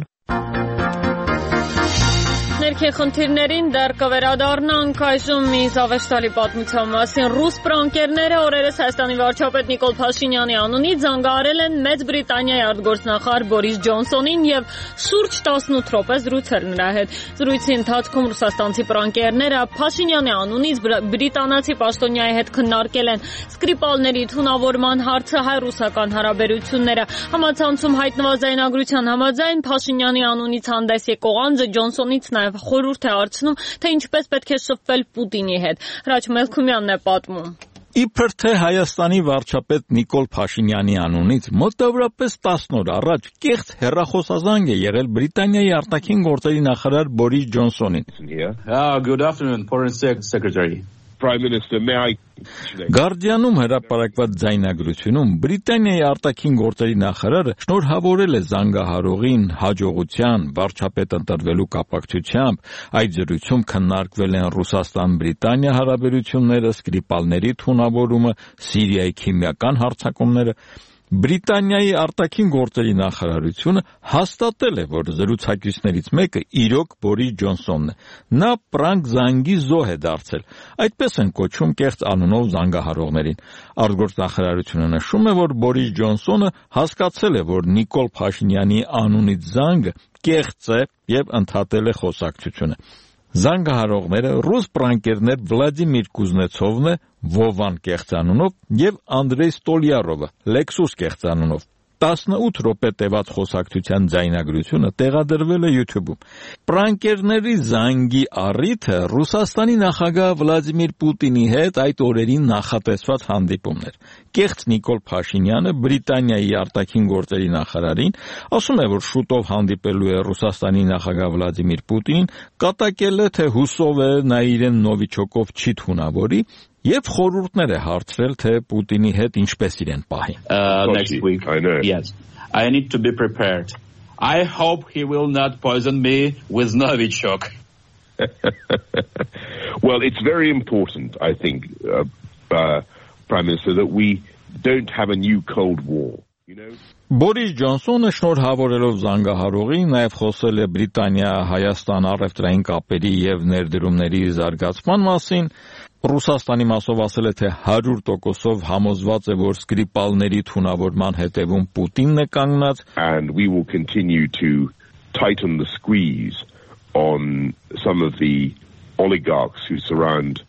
Ներքին խնդիրներին դեռ կվերադառնանք այժմ մի զավեշտալի պատմության մասին։ Ռուս պրանկերները օրերս Հայաստանի վարչապետ Նիկոլ Փաշինյանի անունից զանգահարել են Մեծ Բրիտանիայի արտգործնախարար Բորիս Ջոնսոնին եւ շուրջ տասնութ րոպե զրուցել նրա հետ։ Զրույցի ընթացքում ռուսաստանցի պրանկերները Փաշինյանի անունից բրիտանացի պաշտոնյայի հետ քննարկել են Սկրիպալների թունավորման հարցը, հայ-ռուսական հարաբերությունները։ Համացանցում հայտնված ձայնագրության համաձայն Փաշինյանի անունից հանդես եկող անձը Ջոնսոնից նաեւ խորհուրդ է հարցնում, թե ինչպես պետք է շփվել Պուտինի հետ։ Հրաչ Մելքումյանն է պատմում։ Իբր թե Հայաստանի վարչապետ Նիկոլ Փաշինյանի անունից մոտավորապես տասն օր առաջ կեղծ հեռախոսազանգ է եղել Բրիտանիայի արտաքին գործերի նախարար Բորիս Ջոնսոնին։ Good afternoon, Foreign Secretary. Prime Minister, may I Գարդիանում հրապարակված ձայնագրությունում Բրիտանիայի արտաքին գործերի նախարարը շնորհավորել է զանգահարողին հաջողության վարչապետ ընտրվելու կապակցությամբ։ Այդ զրույցում քննարկվել են Ռուսաստան-Բրիտանիա հարաբերությունները, Սկրիպալների թունավորումը, Սիրիայի քիմիական հարձակումները։ Բրիտանիայի արտաքին գործերի նախարարությունը հաստատել է, որ զրուցակիցներից մեկը իրոք Բորիս Ջոնսոնն է։ Նա պրանկ զանգի զոհ է դարձել։ Այդպես են կոչում կեղծ անունով զանգահարողներին։ Արտգործնախարարությունը նշում է, որ Բորիս Ջոնսոնը հասկացել է, որ Նիկոլ Փաշինյանի անունից զանգը կեղծ է եւ ընդհատել է խոսակցությունը։ Զանգահարողները ռուս պրանկերներ Վլադիմիր Կուզնեցովն է Վովան կեղծանունով եւ Անդրեյ Ստոլյարովը Lexus կեղծանունով։ տասնութ րոպե տևած խոսակցության ձայնագրությունը տեղադրվել է YouTube-ում։ Պրանկերների զանգի առիթը Ռուսաստանի նախագահ Վլադիմիր Պուտինի հետ այդ օրերին նախատեսված հանդիպումն էր։ Կեղծ Նիկոլ Փաշինյանը Բրիտանիայի արտաքին գործերի նախարարին ասում է, որ շուտով հանդիպելու է Ռուսաստանի նախագահ Վլադիմիր Պուտինին, կատակել է, թե հուսով է նա իրեն նովիչոկով չի թունավորի եւ խորհուրդներ է հարցրել, թե Պուտինի հետ ինչպես իրեն պահին։ Next week. I know. Yes. I need to be prepared. I hope he will not poison me with Novichok. Well, it's very important, I think, uh, uh, Prime Minister, that we don't have a new Cold War. You know? Բորիս Ջոնսոնը շնորհավորելով զանգահարողին նաև խոսել է Բրիտանիա-Հայաստան առևտրային կապերի եւ ներդրումների զարգացման մասին։ Ռուսաստանի մասով ասել է, թե հարյուր տոկոսով համոզված է, որ Սկրիպալների թունավորման հետևում Պուտինն է կանգնած։ And we will continue to tighten the squeeze on some of the oligarchs who surround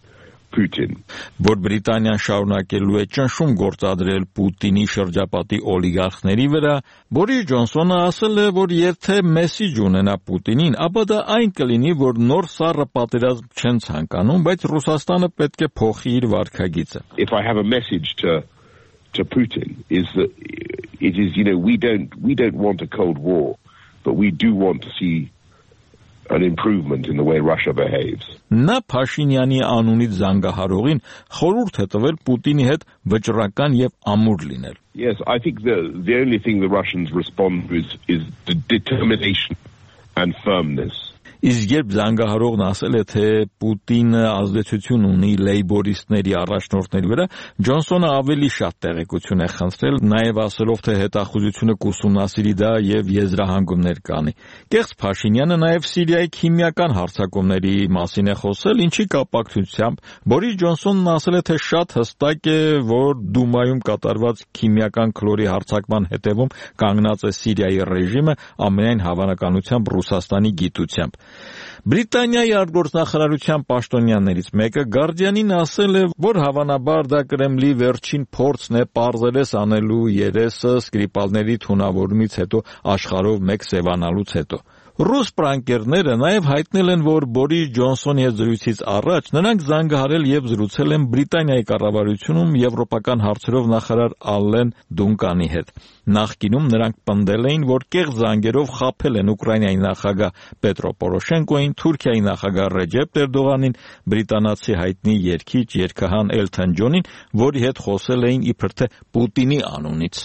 Putin. Որ Բրիտանիան շարունակելու է ճնշում գործադրել Պուտինի շրջապատի օլիգարխների վրա, Բորիս Ջոնսոնը ասել է, որ եթե մեսիջ ունենա Պուտինին, ապա դա այն կլինի, որ նոր սառը պատերազմ չեն ցանկանում, բայց Ռուսաստանը պետք է փոխի իր վարքագիծը. If I have a message to to Putin is that it is, you know, we don't we don't want a Cold War, but we do want to see an improvement in the way Russia behaves. Նա Փաշինյանի անունից զանգահարողին խորհուրդ է տվել Պուտինի հետ վճռական եւ ամուր լինել. Yes, I think the the only thing the Russians respond to is is the determination and firmness. Իսկ երբ զանգահարողն ասել է, թե Պուտինը ազդեցություն ունի լեյբորիստների առաջնորդների վրա, Ջոնսոնը ավելի շատ տեղեկություն է խնդրել, նաև ասելով, թե հետախուզությունը կուսումնասիրի դա եւ եզրահանգումներ կանի. Կեղծ Փաշինյանը նաև Սիրիայի քիմիական հարձակումների մասին է խոսել, ինչի կապակցությամբ Բորիս Ջոնսոնն ասել է, թե շատ հստակ է, որ Դումայում կատարված քիմիական քլորի հարձակման հետևում կանգնած է Սիրիայի ռեժիմը, ամենայն հավանականությամբ Ռուսաստանի գիտությամբ. Բրիտանիայի արտգործնախարարության պաշտոնյաներից մեկը Guardian-ին ասել է, որ հավանաբար դա Կրեմլի վերջին փորձն է պարզերես անելու երեսը Սկրիպալների թունավորումից հետո աշխարհով մեկ սևանալուց հետո. Ռուս պրանկերները նաև հայտնել են, որ Բորիս Ջոնսոնի հետ զրույցից առաջ նրանք զանգահարել եւ զրուցել են Բրիտանիայի կառավարությունում եվրոպական հարցերով նախարար Ալեն Դունկանի հետ. Նախկինում նրանք պնդել էին, որ կեղծ զանգերով խաբել են Ուկրաինայի նախագահ Պետրո Պորոշենկոին, Թուրքիայի նախագահ Ռեջեփ Էրդողանին, բրիտանացի հայտնի երգիչ երգահան Էլթոն Ջոնին, որի հետ խոսել էին իբր թե Պուտինի անունից.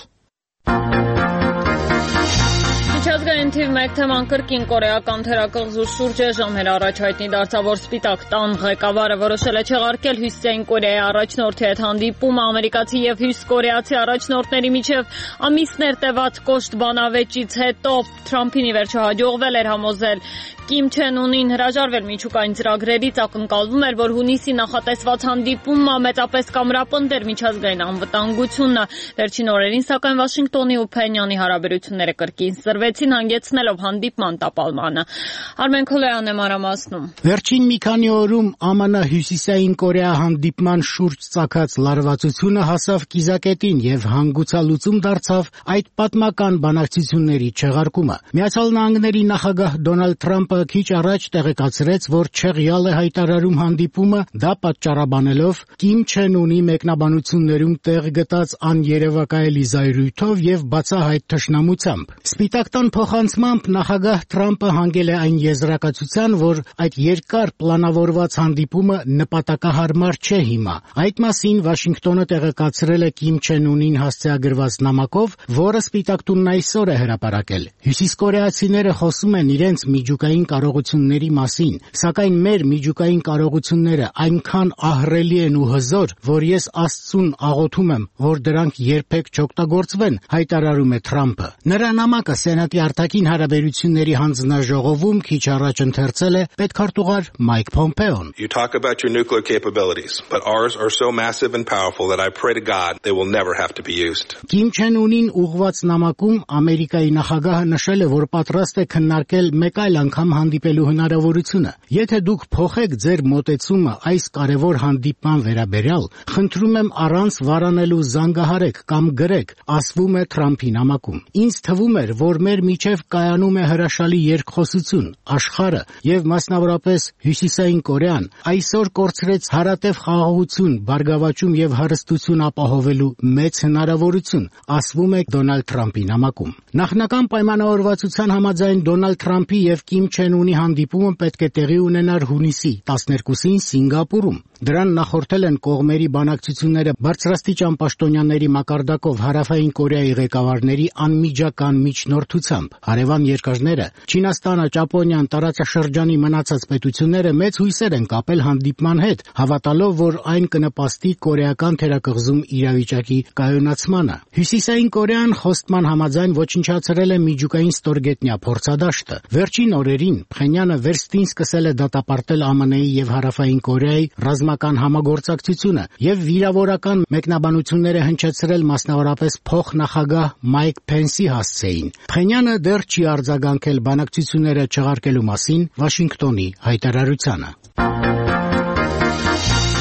Միջազգային թիվ մեկ թեման կրկին կորեական թերակղզու շուրջ է. ժամեր առաջ հայտնի դարձավոր Սպիտակ տան ղեկավարը որոշել է չեղարկել Հյուսիսային Կորեայի առաջնորդի հետ հանդիպումը. ամերիկացի եւ հյուսիսկորեացի առաջնորդների միջև ամիսներ տևած կոշտ բանավեճից հետո Թրամփին ի վերջո հաջողվել էր համոզել Կիմ Չեն Ունին հրաժարվել միջուկային ծրագրերից. ակնկալվում էր, որ հունիսի նախատեսված հանդիպումը մեծապես կամրապնդեր միջազգային անվտանգությունը. Վերջին օրերին սակայն Վաշինգտոնի ու Փենյանի հարաբերությունները կրկին սրվեցին, հանգեցնելով հանդիպման տապալմանը. Արմեն Քոլոյանն է մանրամասնում. Վերջին մի քանի օրում Ամն Հյուսիսային Կորեա հանդիպման շուրջ ծագած լարվածությունը հասավ կիզակետին եւ հանգուցալուծում դարձավ այդ պատմական բանակցությունների չեղարկումը. Միացյալ Նահանգների նախագահ Դոնալդ Թրամփը քիչ առաջ տեղեկացրեց, որ չեղյալ է հայտարարում հանդիպումը, դա պատճառաբանելով Կիմ Չեն Ունի մեկնաբանություններում տեղ գտած աներևակայելի զայրույթով եւ բացահայտ թշնամությամբ. Սպիտակ տան փոխանցմամբ նախագահ Թրամփը հանգել է այն եզրակացության, որ այդ երկար պլանավորված հանդիպումը նպատակահարմար չէ հիմա. Այդ մասին Վաշինգտոնը տեղեկացրել է Կիմ Չեն Ունին հասցեագրված նամակով, որը Սպիտակ տունն այսօր է հրապարակել. Հյուսիսկորեացիները խոսում են իրենց միջուկային կարողությունների մասին, սակայն մեր միջուկային կարողությունները այնքան ահռելի են ու հզոր, որ ես Աստծուն աղոթում եմ, որ դրանք երբեք չօգտագործվեն, հայտարարում է Թրամփը. Նրա նամակը Սենատի արտաքին հարաբերությունների հանձնաժողովում քիչ առաջ ընթերցել է պետքարտուղար Մայք Փոմպեոն. You talk about your nuclear capabilities, but ours are so massive and powerful that I pray to God they will never have to be used. Կիմ Չեն Ունին ուղղված նամակում Ամերիկայի նախագահը նշել է, որ պատրաստ է քննարկել մեկ այլ անգամ հանդիպելու հնարավորությունը. Եթե դուք փոխեք ձեր մոտեցումը այս կարևոր հանդիպման վերաբերյալ, խնդրում եմ առանց վարանելու զանգահարեք կամ գրեք, ասվում է Թրամփի նամակում. Ինձ թվում էր, որ մեր միջև կայանում է հրաշալի երկխոսություն, աշխարհը եւ մասնավորապես Հյուսիսային Կորեան այսօր կորցրեց հարատև խաղաղություն, բարգավաճում եւ հարստություն ապահովելու մեծ հնարավորություն, ասվում է Դոնալդ Թրամփի նամակում. Նախնական պայմանավորվածության համաձայն Դոնալդ Թրամփի եւ Կիմ Չեն Ունի հանդիպումը պետք է տեղի ունենար հունիսի տասներկուսին Սինգապուրում. Դրան նախորդել են կողմերի բանակցությունները բարձրաստիճան պաշտոնյաների մակարդակով Հարավային Կորեայի ղեկավարների անմիջական միջնորդությամբ. Հարևան երկրները Չինաստանը, Ճապոնիան, տարածաշրջանի մնացած պետությունները մեծ հույսեր են կապել հանդիպման հետ, հավատալով, որ այն կնպաստի կորեական թերակղզում իրավիճակի կայունացմանը. Հյուսիսային Կորեան խոստման համաձայն ոչնչացրել է միջուկային ստորգետնյա փորձադաշտը. Վերջին օրերին Փենյանը վերստին սկսել է դատապարտել ԱՄՆ-ի եւ Հարավային Կորեայի ռազմական համագործակցությունը եւ վիրավորական մեկնաբանությունները հնչեցրել մասնավորապես փոխնախագահ Մայք Փենսի հասցեին. Փենյանը դեռ չի արձագանքել բանակցությունները չեղարկելու մասին Վաշինգտոնի հայտարարությանը.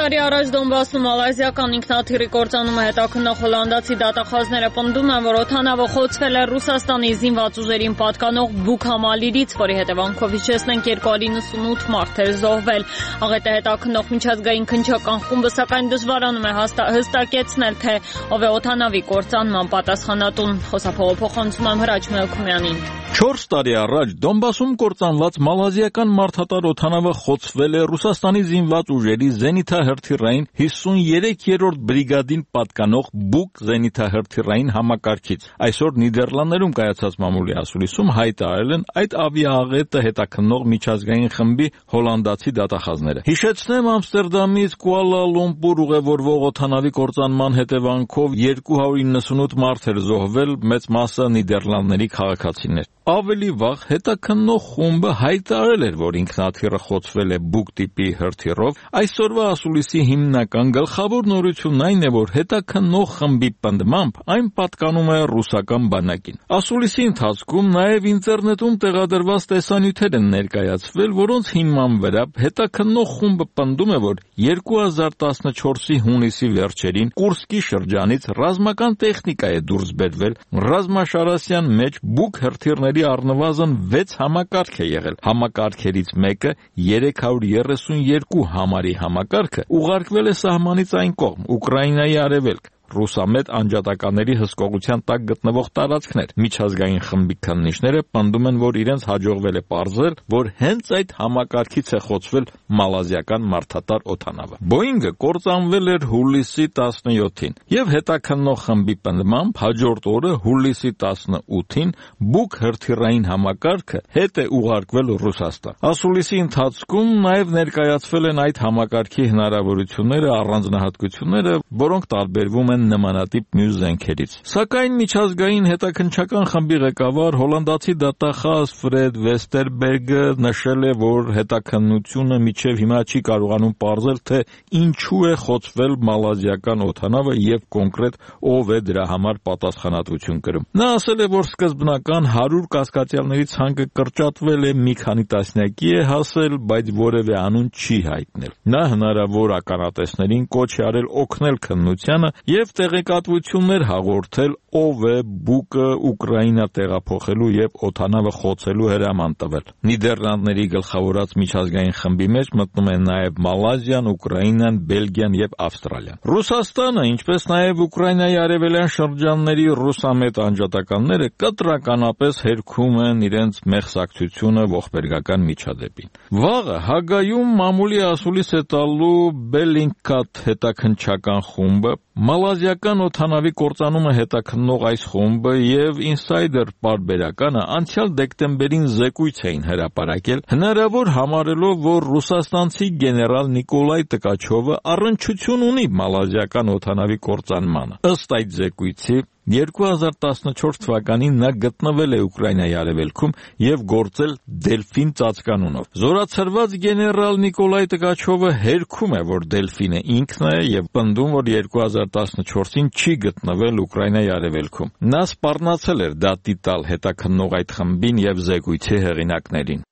տարի առաջ Դոնբասում մալազիական ինքնաթիռի կործանումը հետաքննող հոլանդացի դատախազները պնդում են, որ օդանավը խոցվել է Ռուսաստանի զինված ուժերին պատկանող Բուկ համալիրից, որի հետևանքով հիշեցնենք երկու հարյուր նվաթ մարդ էր զոհվել։ Աղետը հետաքննող միջազգային քննչական խումբը սակայն դժվարանում է հստակեցնել, թե ով է օդանավի կործանման պատասխանատուն։ Խոսափողոփոխանցում եմ Հրաչ Մելքումյանին։ չորս տարի առաջ Դոնբասում կործանված մալազիական մարդատար օդանավը խոցվել է Ռուսաստանի զինված ուժերի զենիթահրթիռային հիսուներորդ բրիգադին պատկանող Բուկ զենիթահրթիռային համակարգից։ Այսօր Նիդերլանդներում կայացած մամուլի ասուլիսում հայտարարել են այդ ավիաաղետը հետաքննող միջազգային խմբի հոլանդացի դատախազները։ Հիշեցնեմ, Ամստերդամից Կուալա Լումպուր ուղևորվող օդանավի կործանման հետևանքով երկու հարյուր նվաթ մարդ էր զոհվել, մեծ մասը Նիդերլանդների քաղաքացիներ։ Ավելի վաղ հետաքննող խումբը հայտարարել էր, որ ինքնաթիռը խոցվել է Բուկ տիպի հրթիռով։ Այսօրվա ասուլիսի հիմնական գլխավոր նորությունն այն է, որ հետաքննող խմբի պնդմամբ այն պատկանում է ռուսական բանակին։ Ասուլիսի ընթացքում նաև ինտերնետում տեղադրված տեսանյութեր են ներկայացվել, որոնց հիման վրա հետաքննող խումբը պնդում է, որ երկու հազար տասնչորսի հունիսի վերջերին Կուրսկի շրջանից ռազմական տեխնիկա է դուրս բերվել ռազմաշարասյան մեջ Բուկ հրթիռների առնվազն վեց համակարգ է եղել։ Համակարգերից մեկը երեք հարյուր երեսունյոթ համարի համակարգը ուղարկվել է սահմանից այն կողմ, Ուկրաինայի արևելք, ռուսամետ անջատականների հսկողության տակ գտնվող տարածքներ։ Միջազգային խմբի քննիչները պնդում են, որ իրենց հաջողվել է պարզել, որ հենց այդ համակարգից է խոցվել մալազիական մարդատար օդանավը։ Բոինգը կործանվել էր հուլիսի տասնյոթին եւ հետաքննող խմբի պնդմամբ հաջորդ օրը հուլիսի տասնութին Բուկ հրթիռային համակարգը հետ է ուղարկվել Ռուսաստան։ Ասուլիսի ընթացքում նաեւ ներկայացվել են այդ համակարգի հնարավորությունները, առանձնահատկությունները, որոնք տարբերվում են նմանատիպ մյուս զենքերից։ Սակայն միջազգային հետաքննչական խմբի ղեկավար հոլանդացի դատախազ Ֆրեդ Վեստերբերգը նշել է, որ հետաքննությունը մինչև հիմա չի կարողանում պարզել, թե ինչու է խոցվել մալազիական օդանավը եւ կոնկրետ ով է դրա համար պատասխանատվություն կրում։ Նա ասել է, որ սկզբնական հարյուր կասկածյալների ցանկը կրճատվել է, մի քանի տասնյակի է հասել, բայց որևէ անուն չի հայտնել։ Նա հնարավոր ականատեսներին կոչ է արել օգնել քննությանը եւ տեղեկատվություններ հաղորդել, ով է Բուկը Ուկրաինա տեղափոխելու եւ օդանավը խոցելու հրաման տվել։ Նիդերլանդների գլխավորած միջազգային խմբի մեջ մտնում են նաեւ Մալազիան, Ուկրաինան, Բելգիան եւ Ավստրալիան։ Ռուսաստանը, ինչպես նաեւ Ուկրաինայի արևելյան շրջանների ռուսամետ անջատականները կտրականապես հերքում են իրենց մեղսակցությունը ողբերգական միջադեպին։ Վաղը Հագայում մամուլի ասուլիս է տալու Bellingcat հետաքննչական խումբը, մալազիական օդանավի կործանումը հետաքննող այս խումբը եւ Insider պարբերականը անցյալ դեկտեմբերին զեկույց էին հրապարակել, հնարավոր համարելով, որ ռուսաստանցի գեներալ Նիկոլայ Տկաչովը առնչություն ունի մալազիական օդանավի կործանմանը։ Ըստ այդ զեկույցի երկու հազար տասնչորս թվականին նա գտնվել է Ուկրաինայի արևելքում եւ գործել Դելֆին ծածկանունով։ Զորացրված գեներալ Նիկոլայ Տկաչովը հերքում է, որ Դելֆինը ինքն է եւ պնդում, որ երկու հազար տասնչորսին չի գտնվել Ուկրաինայի արևելքում։ Նա սպառնացել էր դատի տալ հետաքննող այդ խմբին եւ զեկույցի հեղինակներին։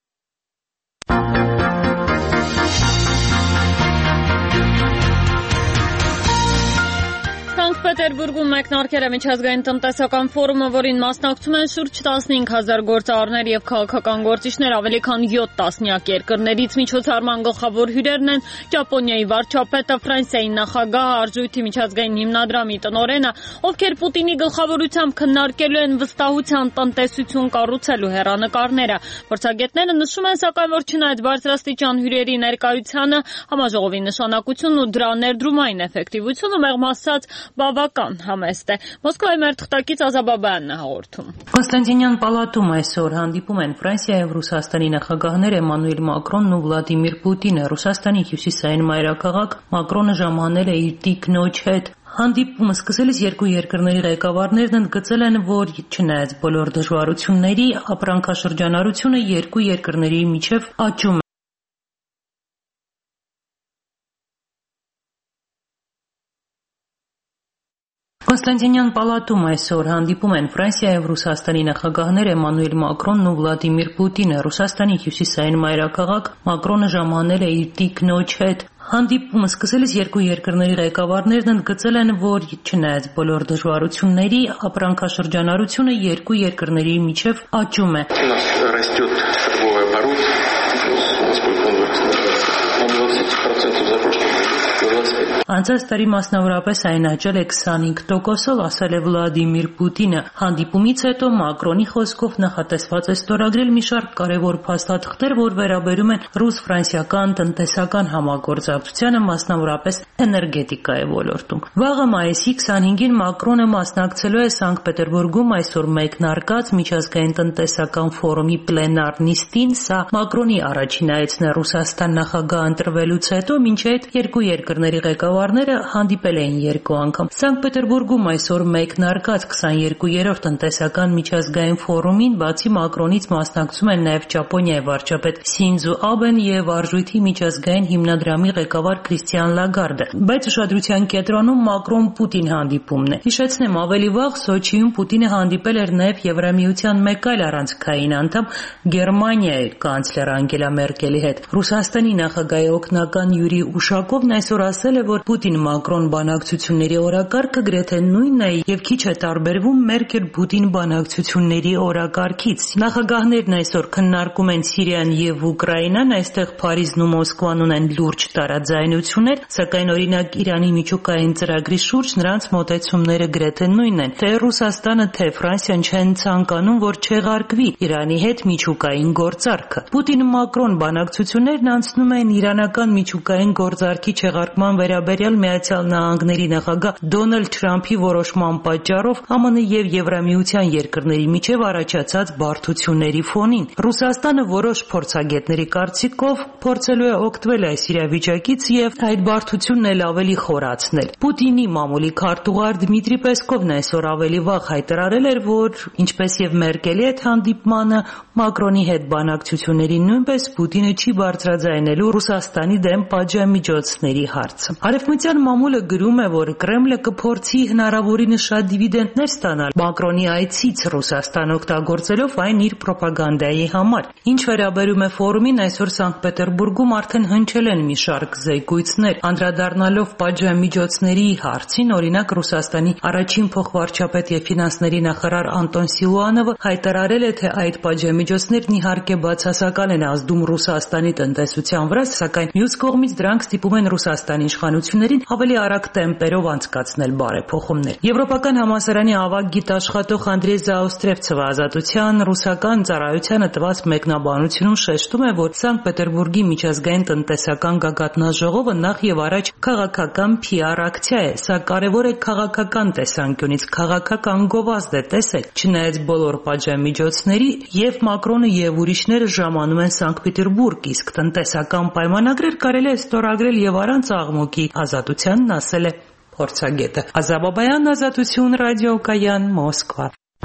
Պետերբուրգում մեկնարկել է միջազգային տնտեսական ֆորումը, որին մասնակցում են շուրջ տասնհինգ հազար գործարարներ եւ քաղաքական գործիչներ ավելի քան յոթ տասնյակ երկրներից։ Միջոցառման գլխավոր հյուրերն են Ճապոնիայի վարչապետը, Ֆրանսիայի նախագահը, արժույթի միջազգային հիմնադրամի տնօրենը, ովքեր Պուտինի գլխավորությամբ քննարկելու են վստահության տնտեսություն կառուցելու հեռանկարները։ Փորձագետները նշում են, սակայն, որ չնայած բարձրաստիճան հյուրերի ներկայությանը, համաժողովի նշանակությունն ու դրա ներդրումային էֆեկտիվությունը մեղմ ասած բավական համեստ է։ Մոսկվայի մեր թղթակից Ազաբաբյանն է հաղորդում։ Կոնստանտինյան պալատում այսօր հանդիպում են Ֆրանսիայի եւ Ռուսաստանի նախագահներ Էմանուել Մակրոնն ու Վլադիմիր Պուտինը։ Ռուսաստանի հյուսիսային մայրաքաղաք Մակրոնը ժամանել է իր տիկնոջ հետ։ Հանդիպումը սկսելիս երկու երկրների ղեկավարներն ընդգծել են, որ չնայած բոլոր դժվարությունների, ապրանքաշրջանառությունը երկու երկրների միջև աճում է։ Կոնստանտինյան պալատում այսօր հանդիպում են Ֆրանսիայի եւ Ռուսաստանի նախագահներ Էմանուել Մակրոնն ու Վլադիմիր Պուտինը։ Ռուսաստանի հյուսիսային մայրաքաղաք Մակրոնը ժամանել է իր տիկնոջ հետ։ Հանդիպումը սկսելիս երկու երկրների ղեկավարներն ընդգծել են, որ չնայած բոլոր դժվարությունների, ապրանքաշրջանառությունը երկու երկրների միջև աճում է։ Անցած տարի մասնավորապես այն աճել է քսանհինգ տոկոսով, ասել է Վլադիմիր Պուտինը։ Հանդիպումից հետո Մակրոնի խոսքով նախատեսված է ստորագրել մի շարք կարևոր փաստաթղթեր, որ վերաբերում են ռուս-ֆրանսիական տնտեսական համագործակցությանը, մասնավորապես էներգետիկայի ոլորտում։ Վաղը մայիսի քսանհինգին Մակրոնը մասնակցելու է Սանկտ Պետերբուրգում այսօր մեկնարկած միջազգային տնտեսական ֆորումի պլենար նիստին։ Սա Մակրոնի առաջին այցն է Ռուսաստան նախագահ ընտրվելուց հետո, մինչ այդ երկու երկրների ղեկավարները հանդիպել էին երկու անգամ։ Սանկտ Պետերբուրգում այսօր մեկնարկած քսաներկուերորդ տնտեսական միջազգային ֆորումին բացի Մակրոնից մասնակցում են նաև Ճապոնիայի վարչապետ Սինձո Աբեն եւ Արժույթի միջազգային հիմնադրամի ղեկավար Քրիստիան Լագարդը։ Բայց ուշադրության կենտրոնում Մակրոն-Պուտին հանդիպումն է։ Հիշեցնեմ, ավելի վաղ Սոչիում Պուտինը հանդիպել էր նաև Եվրամիության մեկ այլ առանցքային անդամ Գերմանիայի կանցլեր Անգելա Մերկելի հետ։ Ռուսաստանի նախագահի օգնական Յուրի Ուշակովն այսօր ասել է, որ Պուտին-Մակրոն բանակցությունների օրակարգը գրեթե նույնն է եւ քիչ է տարբերվում Մերկել-Պուտին բանակցությունների օրակարգից։ Նախագահներն այսօր քննարկում են Սիրիան եւ Ուկրաինան, այստեղ Փարիզն ու Մոսկվան ունեն լուրջ տարաձայնություններ, սակայն օրինակ Իրանի միջուկային ծրագրի շուրջ նրանց մոտեցումները գրեթե նույնն են։ Թե Ռուսաստանը, թե Ֆրանսիան չեն ցանկանում, որ չեղարկվի Իրանի հետ միջուկային գործարքը։ Պուտին-Մակրոն բանակցություններն անցնում են իրանական միջուկային գործարքի չեղարկման վերաբերյալ Միացյալ Նահանգների նախագահ Դոնալդ Թրամփի որոշման պատճառով ԱՄՆ եւ Եվրամիության երկրների միջև առաջացած բարդությունների ֆոնին։ Ռուսաստանը որոշ փորձագետների կարծիքով փորձելու է օգտվել այս իրավիճակից եւ այդ բարդությունն էլ ավելի խորացնել։ Պուտինի մամուլի քարտուղար Դմիտրի Պեսկովն այսօր ավելի վաղ հայտարարել էր, որ ինչպես եւ Մերկելի հետ հանդիպմանը, Մակրոնի հետ բանակցություններին նույնպես Պուտինը չի բարձրաձայնելու Ռուսաստանի դեմ պատժամիջոցների հարցը։ Արևմտյան մամուլը գրում է, որ Կրեմլը կփորձի հնարավորինս շատ դիվիդենտներ ստանալ Մակրոնի այցից Ռուսաստան օգտագործելով այն իր ռոպագանդայի համար։ Ինչ վերաբերում է ֆորումին, այսօր Սանկտ Պետերբուրգում արդեն հնչել են մի շարք զեկույցներ, անդրադառնալով պատժամիջոցների հարցին, օրինակ Ռուսաստանի առաջին փոխվարչապետ եւ ֆինանսների նախարար Անտոն Սիլուանովը հայտարարել է, թե այդ պատժամիջոցներն իհարկե բացասական են ազդում Ռուսաստանի տնտեսության վրա, սակայն մյուս կողմից դրանք ստիպում են Ռուսաստանի իշխանություններին ավելի արագ տեմպերով անցկացնել բարեփոխումներ։ Եվրոպական համալսարանի ավագ գիտաշխատող Անդրեյ Զաուստրևցովը Ազատության ռուսական ծառայությանը տված մեկնաբանությունում շեշտում է, որ Սանկտ Պետերբուրգի միջազգային տնտեսական գագաթնաժողովը նախ եւ առաջ քաղաքական փի ար ակցիա է, սա կարևոր է քաղաքական տեսանկյունից, քաղաքական գովազդ է, տեսեք, չնայած բոլոր պատժամիջոցների եւ Մակրոնը եւ ուրիշները ժամանում են Սանկտ Պետերբուրգ, իսկ տնտեսական պայմանագրեր կարելի է ստորագրել եւ առանց աղմուկի, Ազատությանն ասել է փորձագետը։ Ազաբաբայան, Ազատություն, ռադիոկայան, Մոսկվա։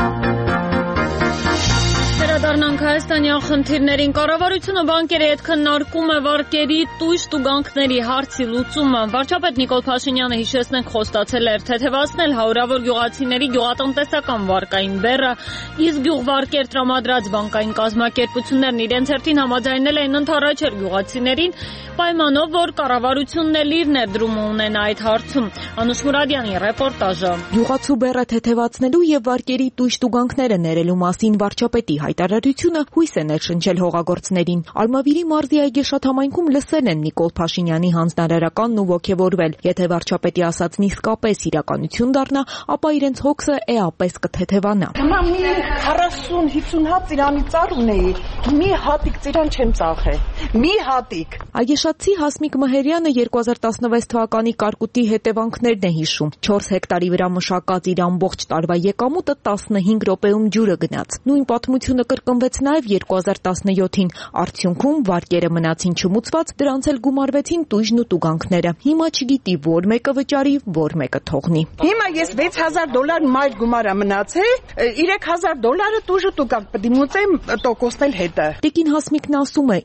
Վերադառնանք հայաստանյան խնդիրներին։ Կառավարությունը բանկերի հետ քննարկում է վարկերի տույժ տուգանքների հարցի լուծումը։ Վարչապետ Նիկոլ Փաշինյանը, հիշեցնենք, խոստացել էր թեթևացնել հարյուրավոր գյուղացիների գյուղատնտեսական վարկային բեռը, իսկ գյուղվարկեր տրամադրած բանկային կազմակերպություններն իրենց հերթին համաձայնել էին ընդառաջել գյուղացիներին, պայմանով, որ կառավարությունն էլ իր ներդրումը ունենա այդ հարցում։ Անուշ Մուրադյանի ռեպորտաժը։ Գյուղացու բեռը թեթևացնելու եւ վարկերի տույժ տուգանքները ներելու մասին վարչապետի հայտարարությունը հույս է ներշնչել հողագործներին։ Ալմավիրի մարզի Այգեշատ համայնքում լսել են Նիկոլ Փաշինյանի հանձնարարականն ու ոգևորվել։ Եթե վարչապետի ասածն իսկապես իրականություն դառնա, ապա իրենց հոգսը էապես կթեթևանա։ Հիմա մի քառասուն հիսուն հատ ծիրանի ծառ ունեի, մի հատիկ ծիրան չեմ ծախել։ Մի հատիկ։ Այգեշատցի Հասմիկ Մհերյանը երկու հազար տասնվեց թվականի կարկուտի հետևանքներն է հիշում։ չորս հեկտարի վրա մշակած իր ամբողջ տարվա եկամուտը տասնհինգ րոպեում ջուրը գնաց։ Նույն պատմությունը կրկնվեց նաև երկու հազար տասնյոթին։ Արդյունքում վարկերը մնացին չմուծված, դրանց էլ գումարվեցին տույժն ու տուգանքները։ Հիմա չգիտի որ մեկը վճարի, որ մեկը թողնի։ Հիմա ես վեց հազար դոլար մայր գումարա մնացել, երեք հազար դոլարը տույժը տուգանք պետք է մուծեմ տոկոսնել հետը։ Տիկին Հասմիկն ասում է իննսուն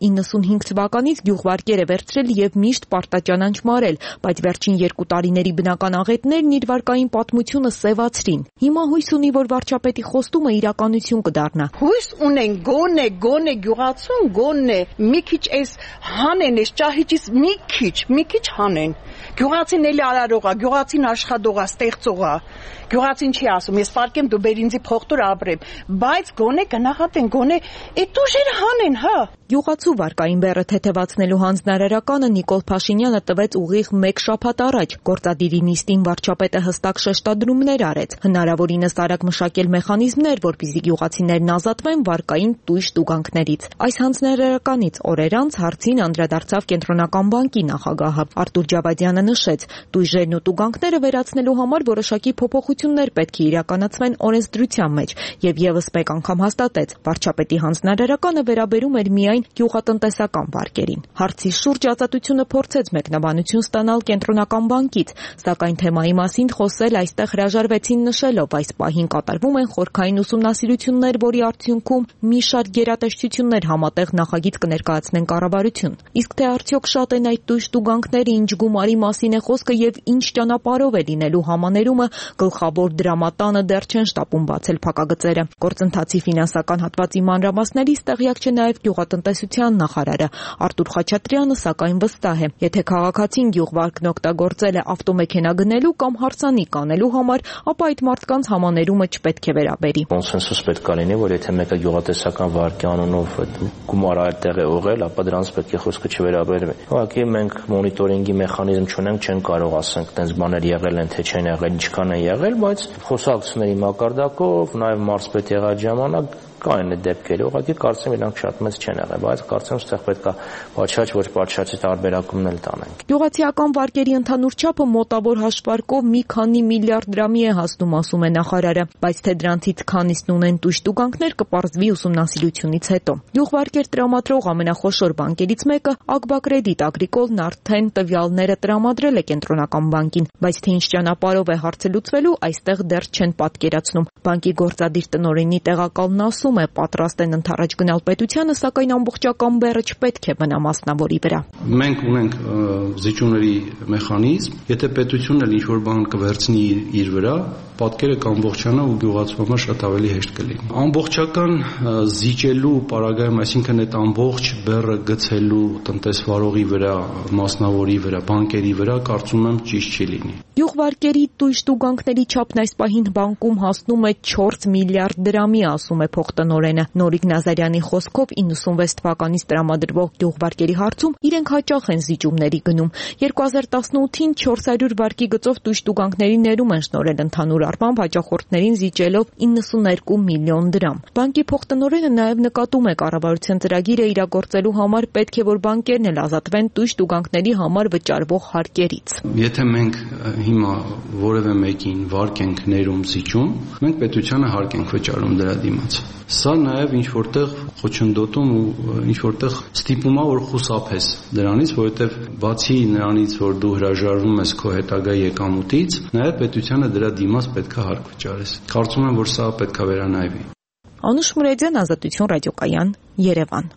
հինգ թվականից գյուղվարկեր է վերցրել եւ միշտ պարտաճանաչ մարել, բայց վերջին երկու տարիների բնական աղետներն իր վարկային պատմությունը սևացրին։ Հիմա հույս ունի, որ վարչապետի խոստումը իրականություն կդառնա։ Հույս ունեն, գոնե, գոնե գյուղացուն, գոնե մի քիչ էս հանեն, էս ճահիճից մի քիչ, մի քիչ հանեն։ Գյուղացին էլի արարողա, գյուղացին աշխատողա, ստեղծողա։ Գյուղացին չի ասում, ես պարկեմ դու բեր ինձի փողտոր ապրեմ, բայց գոնե գնահատեն, գոնե այդ ուժերը հանեն, հա։ Գյուղացու վարկային բեռը թեթևացնելու հանձնարարականը Նիկոլ Փաշինյանը տվեց ուղիղ մեկ շաբաթ առաջ։ Գործադիրի նիստին վարչապետը հստակ շեշտադրումներ արեց, հնարավորինս արագ մշակել մեխանիզմներ, որպեսզի գյուղացիներն ազատվեն վարկային տույժ տուգանքներից։ Այս հանձնարարականից օրեր անց հարցին անդրադարձավ Կենտրոնական բանկի նախագահը Արտուր Ջավադյանը նշեց, տույժերն ու տուգանքները վերացնելու համար որոշակի փոփոխություններ պետք է իրականացվեն օրենսդրության մեջ եւ եւս մեկ անգամ հաստատեց, վարչապետի հանձնարարականը վերաբերում էր միայն գյուղատնտեսական վարկերին։ Հարցի շուրջ ազատությունը փորձեց մեկնաբանություն ստանալ Կենտրոնական բանկից, սակայն թեմայի մասին խոսել այստեղ հրաժարվեցին նշելով, այս պահին կատարվում են խորքային ուսումնասիրություններ, որի արդյունքում մի շարք գերատեսչություններ համատեղ նախագիծ կներկայացնեն կառավարություն։ Իսկ թե արդյոք շատ են այդ տույժ տուգանքները, ինչ գումարի մասին է խոսքը եւ ինչ ճանապարհով է լինելու համաներումը, գլխավոր դրամատանը դեռ չեն շտապում բացել փակագծերը։ Գործընթացի ֆինանսական հատվածի մանրամասներից տեղյակ չէ նաեւ գյուղատնտեսության նախարարը Արտուր Խաչատրյանը, սակայն վստահ է, եթե քաղաքացին գյուղվարկն օգտագործել է ավտոմեքենա գնելու կամ հարսանիք անելու համար, ապա այդ մարդկանց համաներումը չպետք է վերաբերի։ Կոնսենսուս պետք է լինի, որ եթե մեկը գյուղատնտեսական վարկի անունով գումար այդտեղ է ուղղել, ապա դրանց պետք է խոսքը չվերաբերվի։ Ուղղակի մենք մոնիտորինգի մեխանիզմ չունենք, չեն կարող ասենք, տենց բաներ եղել են, թե չեն եղել, ինչքան են եղել, բայց խոսակցությունների մակարդակով, նաև մարզպետ եղած ժամանակ կային այդ դեպքերը, ուղղակի կարծեմ իրանք շատ մեծ չեն եղել, բայց կարծեմ այստեղ պետք է պատշաճ ոչ պատշաճի տարբերակումն էլ տանենք։ Գյուղացիական վարկերի ընդհանուր չափը մոտավոր հաշվարկով մի քանի միլիարդ դրամի է հասնում, ասում է նախարարը, բայց թե դրանցից քանիսն ունեն տույժ տուգանքներ կպարզվի ուսումնասիրությունից հետո։ Գյուղվարկեր տրամադրող ամենախոշոր բանկերից մեկը Ագբա Կրեդիտ Ագրիկոլն արդեն տվյալները տրամադրել է Կենտրոնական բանկին, բայց թե ինչ ճանապարհով է հարցը լուծվելու, այստեղ դեռ չեն պատկերացնում։ Բանկի գործադիր տնօրենի տեղակալն ասում է, պատրաստ են ընդառաջ գնալ պետությանը, սակայն ամբողջական բեռը չպետք է մնա մասնավորի վրա։ Մենք ունենք զիջումների մեխանիզմ, եթե պետությունն էլ ինչ-որ բան կվերցնի իր վրա, պատկերը կամբողջանա ու գյուղացումը շատ ավելի հեշտ կլինի։ Ամբողջական զիջելու պարագայում, այսինքն այդ ամբողջ բեռը գցելու տնտեսվարողի վրա, մասնավորի վրա, բանկերի վրա, կարծում եմ ճիշտ չի լինի։ Գյուղվարկերի տույժ տուգանքների չափն այս պահին բանկում հասնում է չորս միլիարդ դրամի, ասում է փոխտնօրենը։ Նորիկ Նազարյանի խոսքով իննսունվեց թվականից տրամադրվող գյուղվարկերի հարցում իրենք հաճախ են զիջումների գնում։ երկու հազար տասնութին չորս հարյուր վարկի գծով տույժ տուգանքների ներում են շնորհել ընդհանուր առմամբ հաճախորդներին զիջելով իննսուններկու միլիոն դրամ։ Բանկի փոխտնօրենը նաև նկատում է կառավարության ծրագիրը իրագործելու համար պետք է որ բանկերն էլ ազատվեն տույժ տուգանքների համար վճարվող հարկերից։ Եթե մենք հիմա որևէ մեկին վարկ ենք ներում զիջում, մենք պետությանը հարկ ենք վճարում դրա դիմաց։ Սա նաև ինչ որտեղ խոչընդոտում ու ինչ որտեղ ստիպում է որ խուսափես դրանից, որովհետև բացի նրանից, որ դու հրաժարվում ես քո հետագա եկամուտից, նաև պետությանը դրա դիմաց պետք է հարկ վճարես։ Կարծում եմ, որ սա պետք է վերանայվի։ Անուշ Մուրեդյան, Ազատություն ռադիոկայան, Երևան։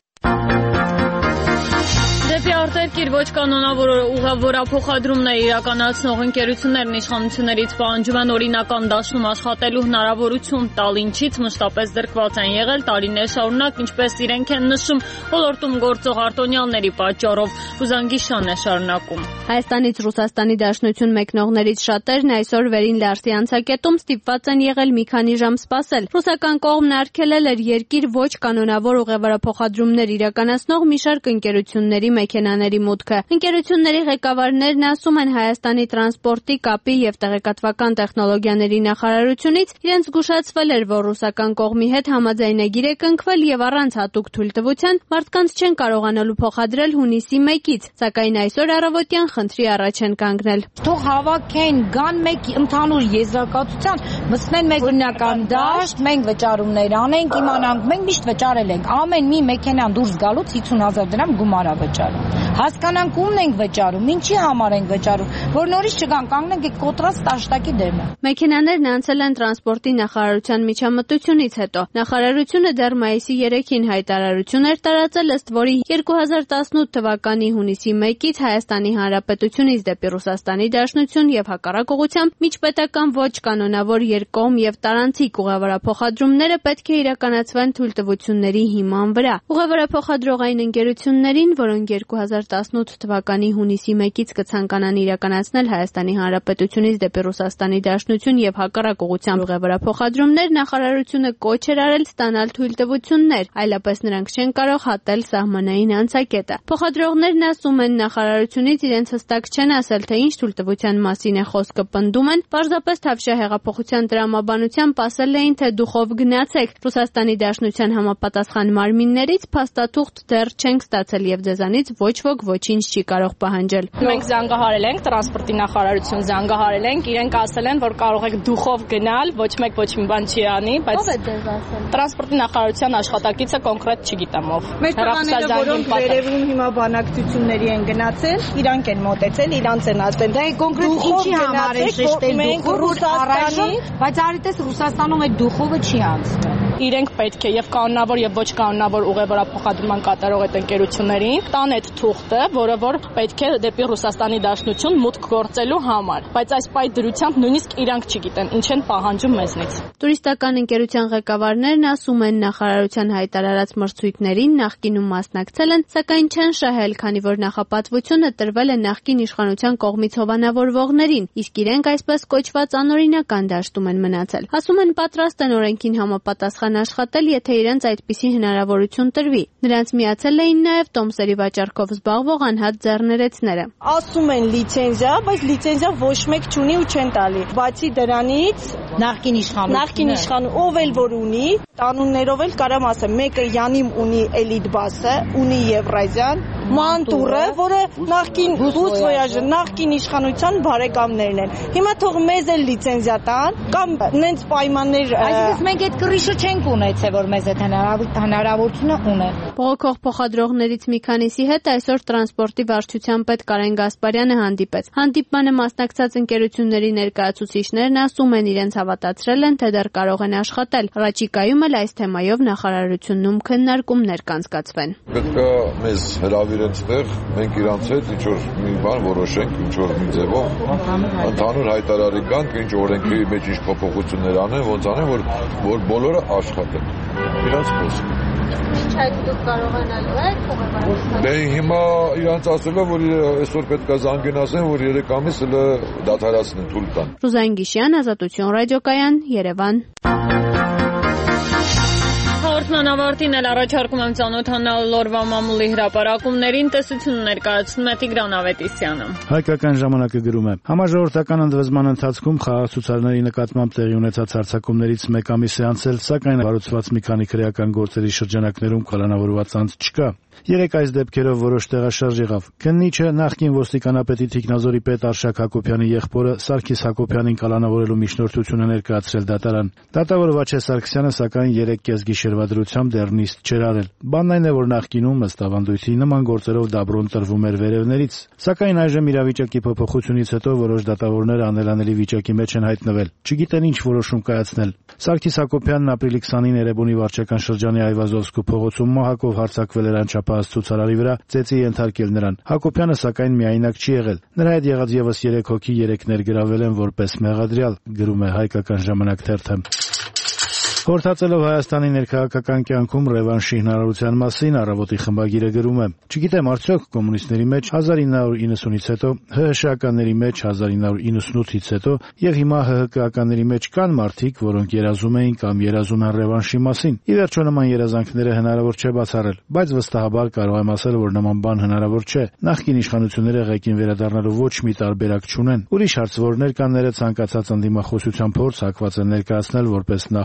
Դեպի արտերկիր ոչ կանոնավոր ուղևորափոխադրումներ իրականացնող ընկերություններն իշխանություններից պահանջում են օրինական դաշտում աշխատելու հնարավորություն տալ, ինչից մշտապես դրկված են եղել տարիներ շարունակ, ինչպես իրենք են նշում, ոլորտում գործող արտոնյալների պատճառով։ Ուզանգիշանն է շարունակում։ Հայաստանից Ռուսաստանի Դաշնություն մեկնողներից շատերն այսօր Վերին Լարսի անցակետում ստիպված են եղել մի քանի ժամ սպասել։ Ռուսական կողմն արգելել էր երկիր ոչ կանոնավոր ուղևորափոխադրումներ իրականացնող մի շարք ընկերությունների մեքենաների մուտքը։ Ընկերությունների ղեկավարներն ասում են Հայաստանի տրանսպորտի, կապի եւ տեղեկատվական տեխնոլոգիաների նախարարությունից իրենց զգուշացվել էր, որ ռուսական կողմի հետ համաձայնագիր է կնքվել եւ առանց հատուկ թույլտվության մարդկանց չեն կարողանալու փոխադրել հունիսի մեկից, սակայն այսօր առավոտյան խնդրի առաջ են կանգնել։ Թող հավաքեն, գան մեկ ընդհանուր եզրակացության, մտցնեն մեկ օրինական դաշտ, մենք վճարումներ անենք, իմանանք, մենք միշտ վճարել ենք, ամեն մի մեքենան դուրս գալուց հիսուն հազար դրամ գումար է վճարում։ Հասկանանք ումն ենք վճարում, ինչի համար ենք վճարում, որ նորից չգան կանգնենք այդ կոտրած տաշտակի դերմը։ Մեքենաներն անցել են տրանսպորտի նախարարության միջամտությունից հետո։ Նախարարությունը դեռ մայիսի երեքին հայտարարություն էր տարածել, ըստ որի երկու հազար տասնութ թվականի հունիսի մեկից Հայաստանի Հանրապետությունից դեպի Ռուսաստանի Դաշնություն եւ հակառակ ուղղությամբ միջպետական ոչ կանոնավոր երկկողմ եւ տարանցիկ ուղևորափոխադրումները պետք է իրականացվեն թույլտվությունների հիման վրա։ Ուղևորափոխադրողային ընկերություններին, որոնք երկու հազար տասնութ թվականի հունիսի մեկից կցանկանան իրականացնել Հայաստանի Հանրապետությունից դեպի Ռուսաստանի Դաշնություն եւ հակառակ ուղղությամբ ուղևորափոխադրումներ, նախարարությունը կոչ էր արել ստանալ թույլտվություններ, այլապես նրանք չեն կարող հատել սահմանային անցակետը։ Փոխադրողներն ասում են, նախարարությունից իրենց հստակ չեն ասել, թե ինչ թույլտվության մասին է խոսքը, պնդում են, պարզապես Թավշյա հեղափոխության տրամաբանությամբ ասել էին, թե դուխով գնացեք։ Ռուսաստանի Դաշնության համապատասխան մարմիններից փաստաթուղթ դեռ չենք ստացել եւ ձեզանից ոչ ոք ոչինչ չի կարող պահանջել։ Մենք զանգահարել ենք տրանսպորտի նախարարություն, զանգահարել ենք, իրենք ասել են, որ կարող եք դուխով գնալ, ոչ մեկ ոչ մի բան չի անի, բայց ո՞վ է ձեզ ասել։ Տրանսպորտի նախարարության աշխատակիցը կոնկրետ չգիտեմ ով։ Մեր տղաները, որոնք վերևում հիմա բանակցությունների են գնացել, իրանք են մոտեցել, իրանց են ասել։ Դա կոնկրետ ինչի համար է շեշտել դուխով Ռուսաստանի, բայց արիտես Ռուսաստանում այդ դուխովը չի անցնում։ Իրենք պետք է եւ կանոնավոր եւ ոչ կանոնավոր ուղևորափոխադրման կատարող այդ ընկերություններին տան այդ թուղթը, որը որ պետք է դեպի Ռուսաստանի Դաշնություն մուտք գործելու համար, բայց այս պայ դրությամբ նույնիսկ իրանք չգիտեն ինչ են պահանջում մեզնից։ Տուրիստական ընկերության ղեկավարներն ասում են, նախարարության հայտարարած մրցույթներին նախկինում մասնակցել են, սակայն չեն շահել, քանի որ նախապատվությունը տրվել է նախկին իշխանության կողմից հովանավորվողներին, իսկ իրենք այսպես կոչված անօրինական դաշտում են մնացել։ Ասում են, պատրաստ են օրենքին համապատասխան աշխատել, եթե իրենց այդպիսի հնարավորություն տրվի։ Նրանց միացել էին նաև տոմսերի վաճառքով զբաղվող անհատ ձեռներեցները։ Ասում են լիցենզիա, բայց լիցենզիա ոչ մեկ չունի ու չեն տալի։ Բացի դրանից նախկին իշխանությունը, նախկին իշխան ով էլ որ ունի, տանուններով էլ կարամ ասեմ, մեկը Յանիմ ունի Էլիտ բասը, ունի Եվրազիան, Մանտուրը, որը նախկին Բուս Voyage, նախկին իշխանության բարեկամներն են։ Հիմա թող մեզ էլ լիցենզիա տան կամ նենց պայմաններ։ Այսինքն մենք այդ կռիչը չենք ունեցել, որ մեզ այդ հնարավորությունը ունեն։ Բողոքող փոխադրողներից մի քանիսի հետ այսօր տրանսպորտի վարչության պետ Կարեն Գասպարյանը հանդիպեց։ Հանդիպմանը մասնակցած ընկերությունների ներկայացուցիչներն ասում են, իրենց հավատացրել են, թե դեռ կարող են աշխատել։ Ռաչիկայում էլ այս թեմայով նախարարությունում քննարկումներ կանցկացվեն։ Պետք է մեզ հրավիրեն ստեղ, մենք իրանց հետ ինչ որ մի բան որոշենք, ինչ որ մի ձևով ընդհանուր հայտարարի կանք, ինչ օրենքի մեջ ինչ փոփոխություններ անեն, ոնց անեն, որ որ բոլորը աշխատեն։ Իրանց խոսքը։ Ինչ այդ դուք կարողանալու եք ուղղակի։ Դե հիմա իրանց ասել է, որ այսօր պետք է զանգեն ասեն, որ երեք ամիս հələ դադարացնեն, թույլ տան։ Ռուզան Գիշյան, Ազատություն ռադիոկայան, Երևան։ Հաղորդման ավարտին էլ առաջարկում եմ ծանոթանալ լորվա մամուլի հրապարակումներին, տեսություն ներկայացնում է Տիգրան Ավետիսյանը։ Հայկական ժամանակը գրում է. Համաժողովրդական ընդվզման ընթացքում խաղացուցարների նկատմամբ տեղի ունեցած հարձակումներից մեկ ամիս է անցել, սակայն վարուցված մի քանի քրեական գործերի շրջանակներում կալանավորված անձ չկա։ Երեք այս դեպքերով որոշ տեղաշարժ եղավ։ Քննիչը նախկին ոստիկանապետի Թիկնազորի պետ Արշակ Հակոբյանի եղբորը Սարգիս Հակոբյանին կալանավորելու միջնորդությունը ներկայացրել դատարան։ Դատավոր Վաչե Սարգսյանը սակայն երեք կես գիշերվա դրությամբ դեռ նիստ չէր արել։ Բանն այն է, որ նախկինում ըստ ավանդույթի նման գործերով դաբրոն տրվում էր վերևներից։ Սակայն այժմ իրավիճակի փոփոխությունից հետո որոշ դատավորներ անելանելի վիճակի մեջ են հայտնվել։ Չգիտեն ինչ որոշում կայացնել։ Սարգիս Հակոբյանն ապրիլի քսանին Էրեբունի վարչական շրջանի Այվազովսկու փողոցում մահակով հարձակվել էր անչափահաս ցուցարարի վրա, ծեծի ենթարկել նրան։ Հակոբյանը սակայն միայնակ չի եղել։ Նրա հետ եղած եւս երեք հոգի երեք ներգրավել են որպես մեղադրյալ, գրում է Հայկական ժամանակ թերթը։ Խորհրդածելով Հայաստանի ներքաղաքական կյանքում ռևանշի հնարավորության մասին առավոտի խմբագիրը գրում է. Չգիտեմ, արդյոք կոմունիստների մեջ հազար ինը հարյուր իննսունից հետո, ՀՀՇ-ականների մեջ հազար ինը հարյուր իննսունութից հետո եւ հիմա ՀՀԿ-ականների մեջ կան մարդիկ, որոնք երազում էին կամ երազում են ռևանշի մասին։ Ի վերջո նման երազանքները հնարավոր չէ բացառել, բայց վստահաբար կարող եմ ասել, որ նման բան հնարավոր չէ։ Նախկին իշխանությունները ղեկին վերադառնալու ոչ մի տարբերակ չունեն։ Ուրիշ հարցվորներ կանները ցանկացած ընդդիմախոսության փորձ հակված են ներկայացնել որպես նախորդ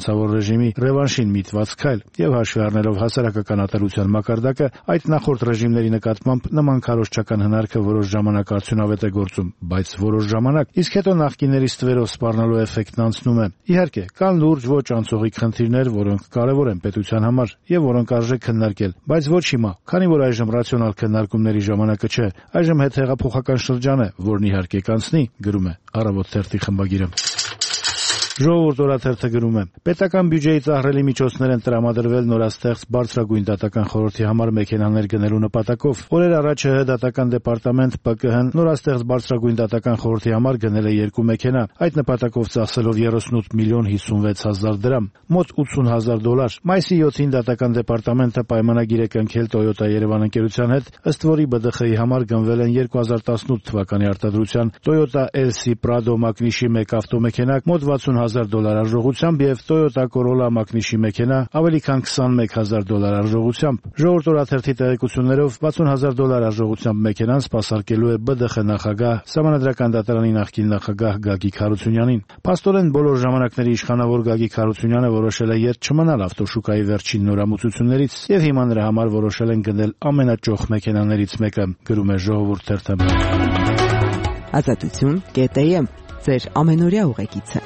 ցանցավոր ռեժիմի ռևանշին միտված քայլ եւ հաշվի առնելով հասարակական ատելության մակարդակը, այդ նախորդ ռեժիմների նկատմամբ նման քարոզչական հնարքը որոշ ժամանակ արդյունավետ է գործում, բայց որոշ ժամանակ, իսկ հետո նախկիների ստվերով սպառնալու էֆեկտն անցնում է։ Իհարկե, կան լուրջ ոչ անցողիկ խնդիրներ, որոնք կարևոր են պետության համար եւ որոնք արժե քննարկել, բայց ոչ հիմա, քանի որ այժմ ռացիոնալ քննարկումների ժամանակը չէ, այժմ հետհեղափոխական շրջան է, որն իհարկե կանցնի, գրում է Առավոտ թերթի խմբագիրը։ Ժողովուրդ օրաթերթը գրում է. պետական բյուջեի ծաղրելի միջոցներ են տրամադրվել նորաստեղծ բարձրագույն դատական խորհրդի համար մեքենաներ գնելու նպատակով։ Օրեր առաջ ՀՀ դատական դեպարտամենտ ՊԿՀ-ն նորաստեղծ բարձրագույն դատական խորհրդի համար գնել է երկու մեքենա, այդ նպատակով ծախսելով երեսունութ միլիոն հիսունվեց հազար դրամ, մոտ ութսուն հազար դոլար։ Մայիսի յոթին դատական դեպարտամենտը պայմանագիր է կնքել Toyota Երևան ընկերության հետ, ըստ որի ԲԴԽ-ի համար գնվել են երկու հազար տասնութ թվականի արտադրության Toyota L C Prado Մակնիշի մեկ ավտոմեքենա մոտ վաթսուն հազար դոլար արժողությամբ եւ Toyota Corolla Մակնիշի մեքենա ավելի քան քսանմեկ հազար դոլար արժողությամբ։ Ժողովուրդ օրաթերթի տեղեկություններով վաթսուն հազար դոլար արժողությամբ մեքենան սպասարկելու է ԲԴԽ նախագահ, Սահմանադրական դատարանի նախկին նախագահ Գագիկ Հարությունյանին։ Փաստորեն բոլոր ժամանակների իշխանավոր Գագիկ Հարությունյանը որոշել է ետ չմնալ ավտոշուկայի վերջին նորամուծություններից եւ հիմա նրա համար որոշել են գնել ամենաճոխ մեքենաներից մեկը, գրում է Ժողովուրդ թերթը։ Ազատություն կետ է եմ, ձեր ամենօրյա ուղեկիցը։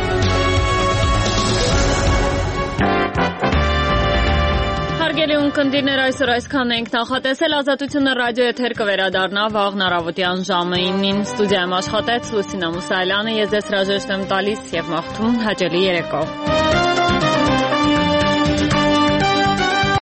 Հարգելի ունկնդիրներ, այսօր այսքան ենք նախատեսել։ Ազատությունը ռադիո եթեր կվերադառնա վաղն առավոտյան ժամը ինին։ Ստուդիայում աշխատեց Լուսինա Մուսայելյանը, ես ձեզ հրաժեշտ եմ տալիս եւ մաղթում հաճելի երեկո։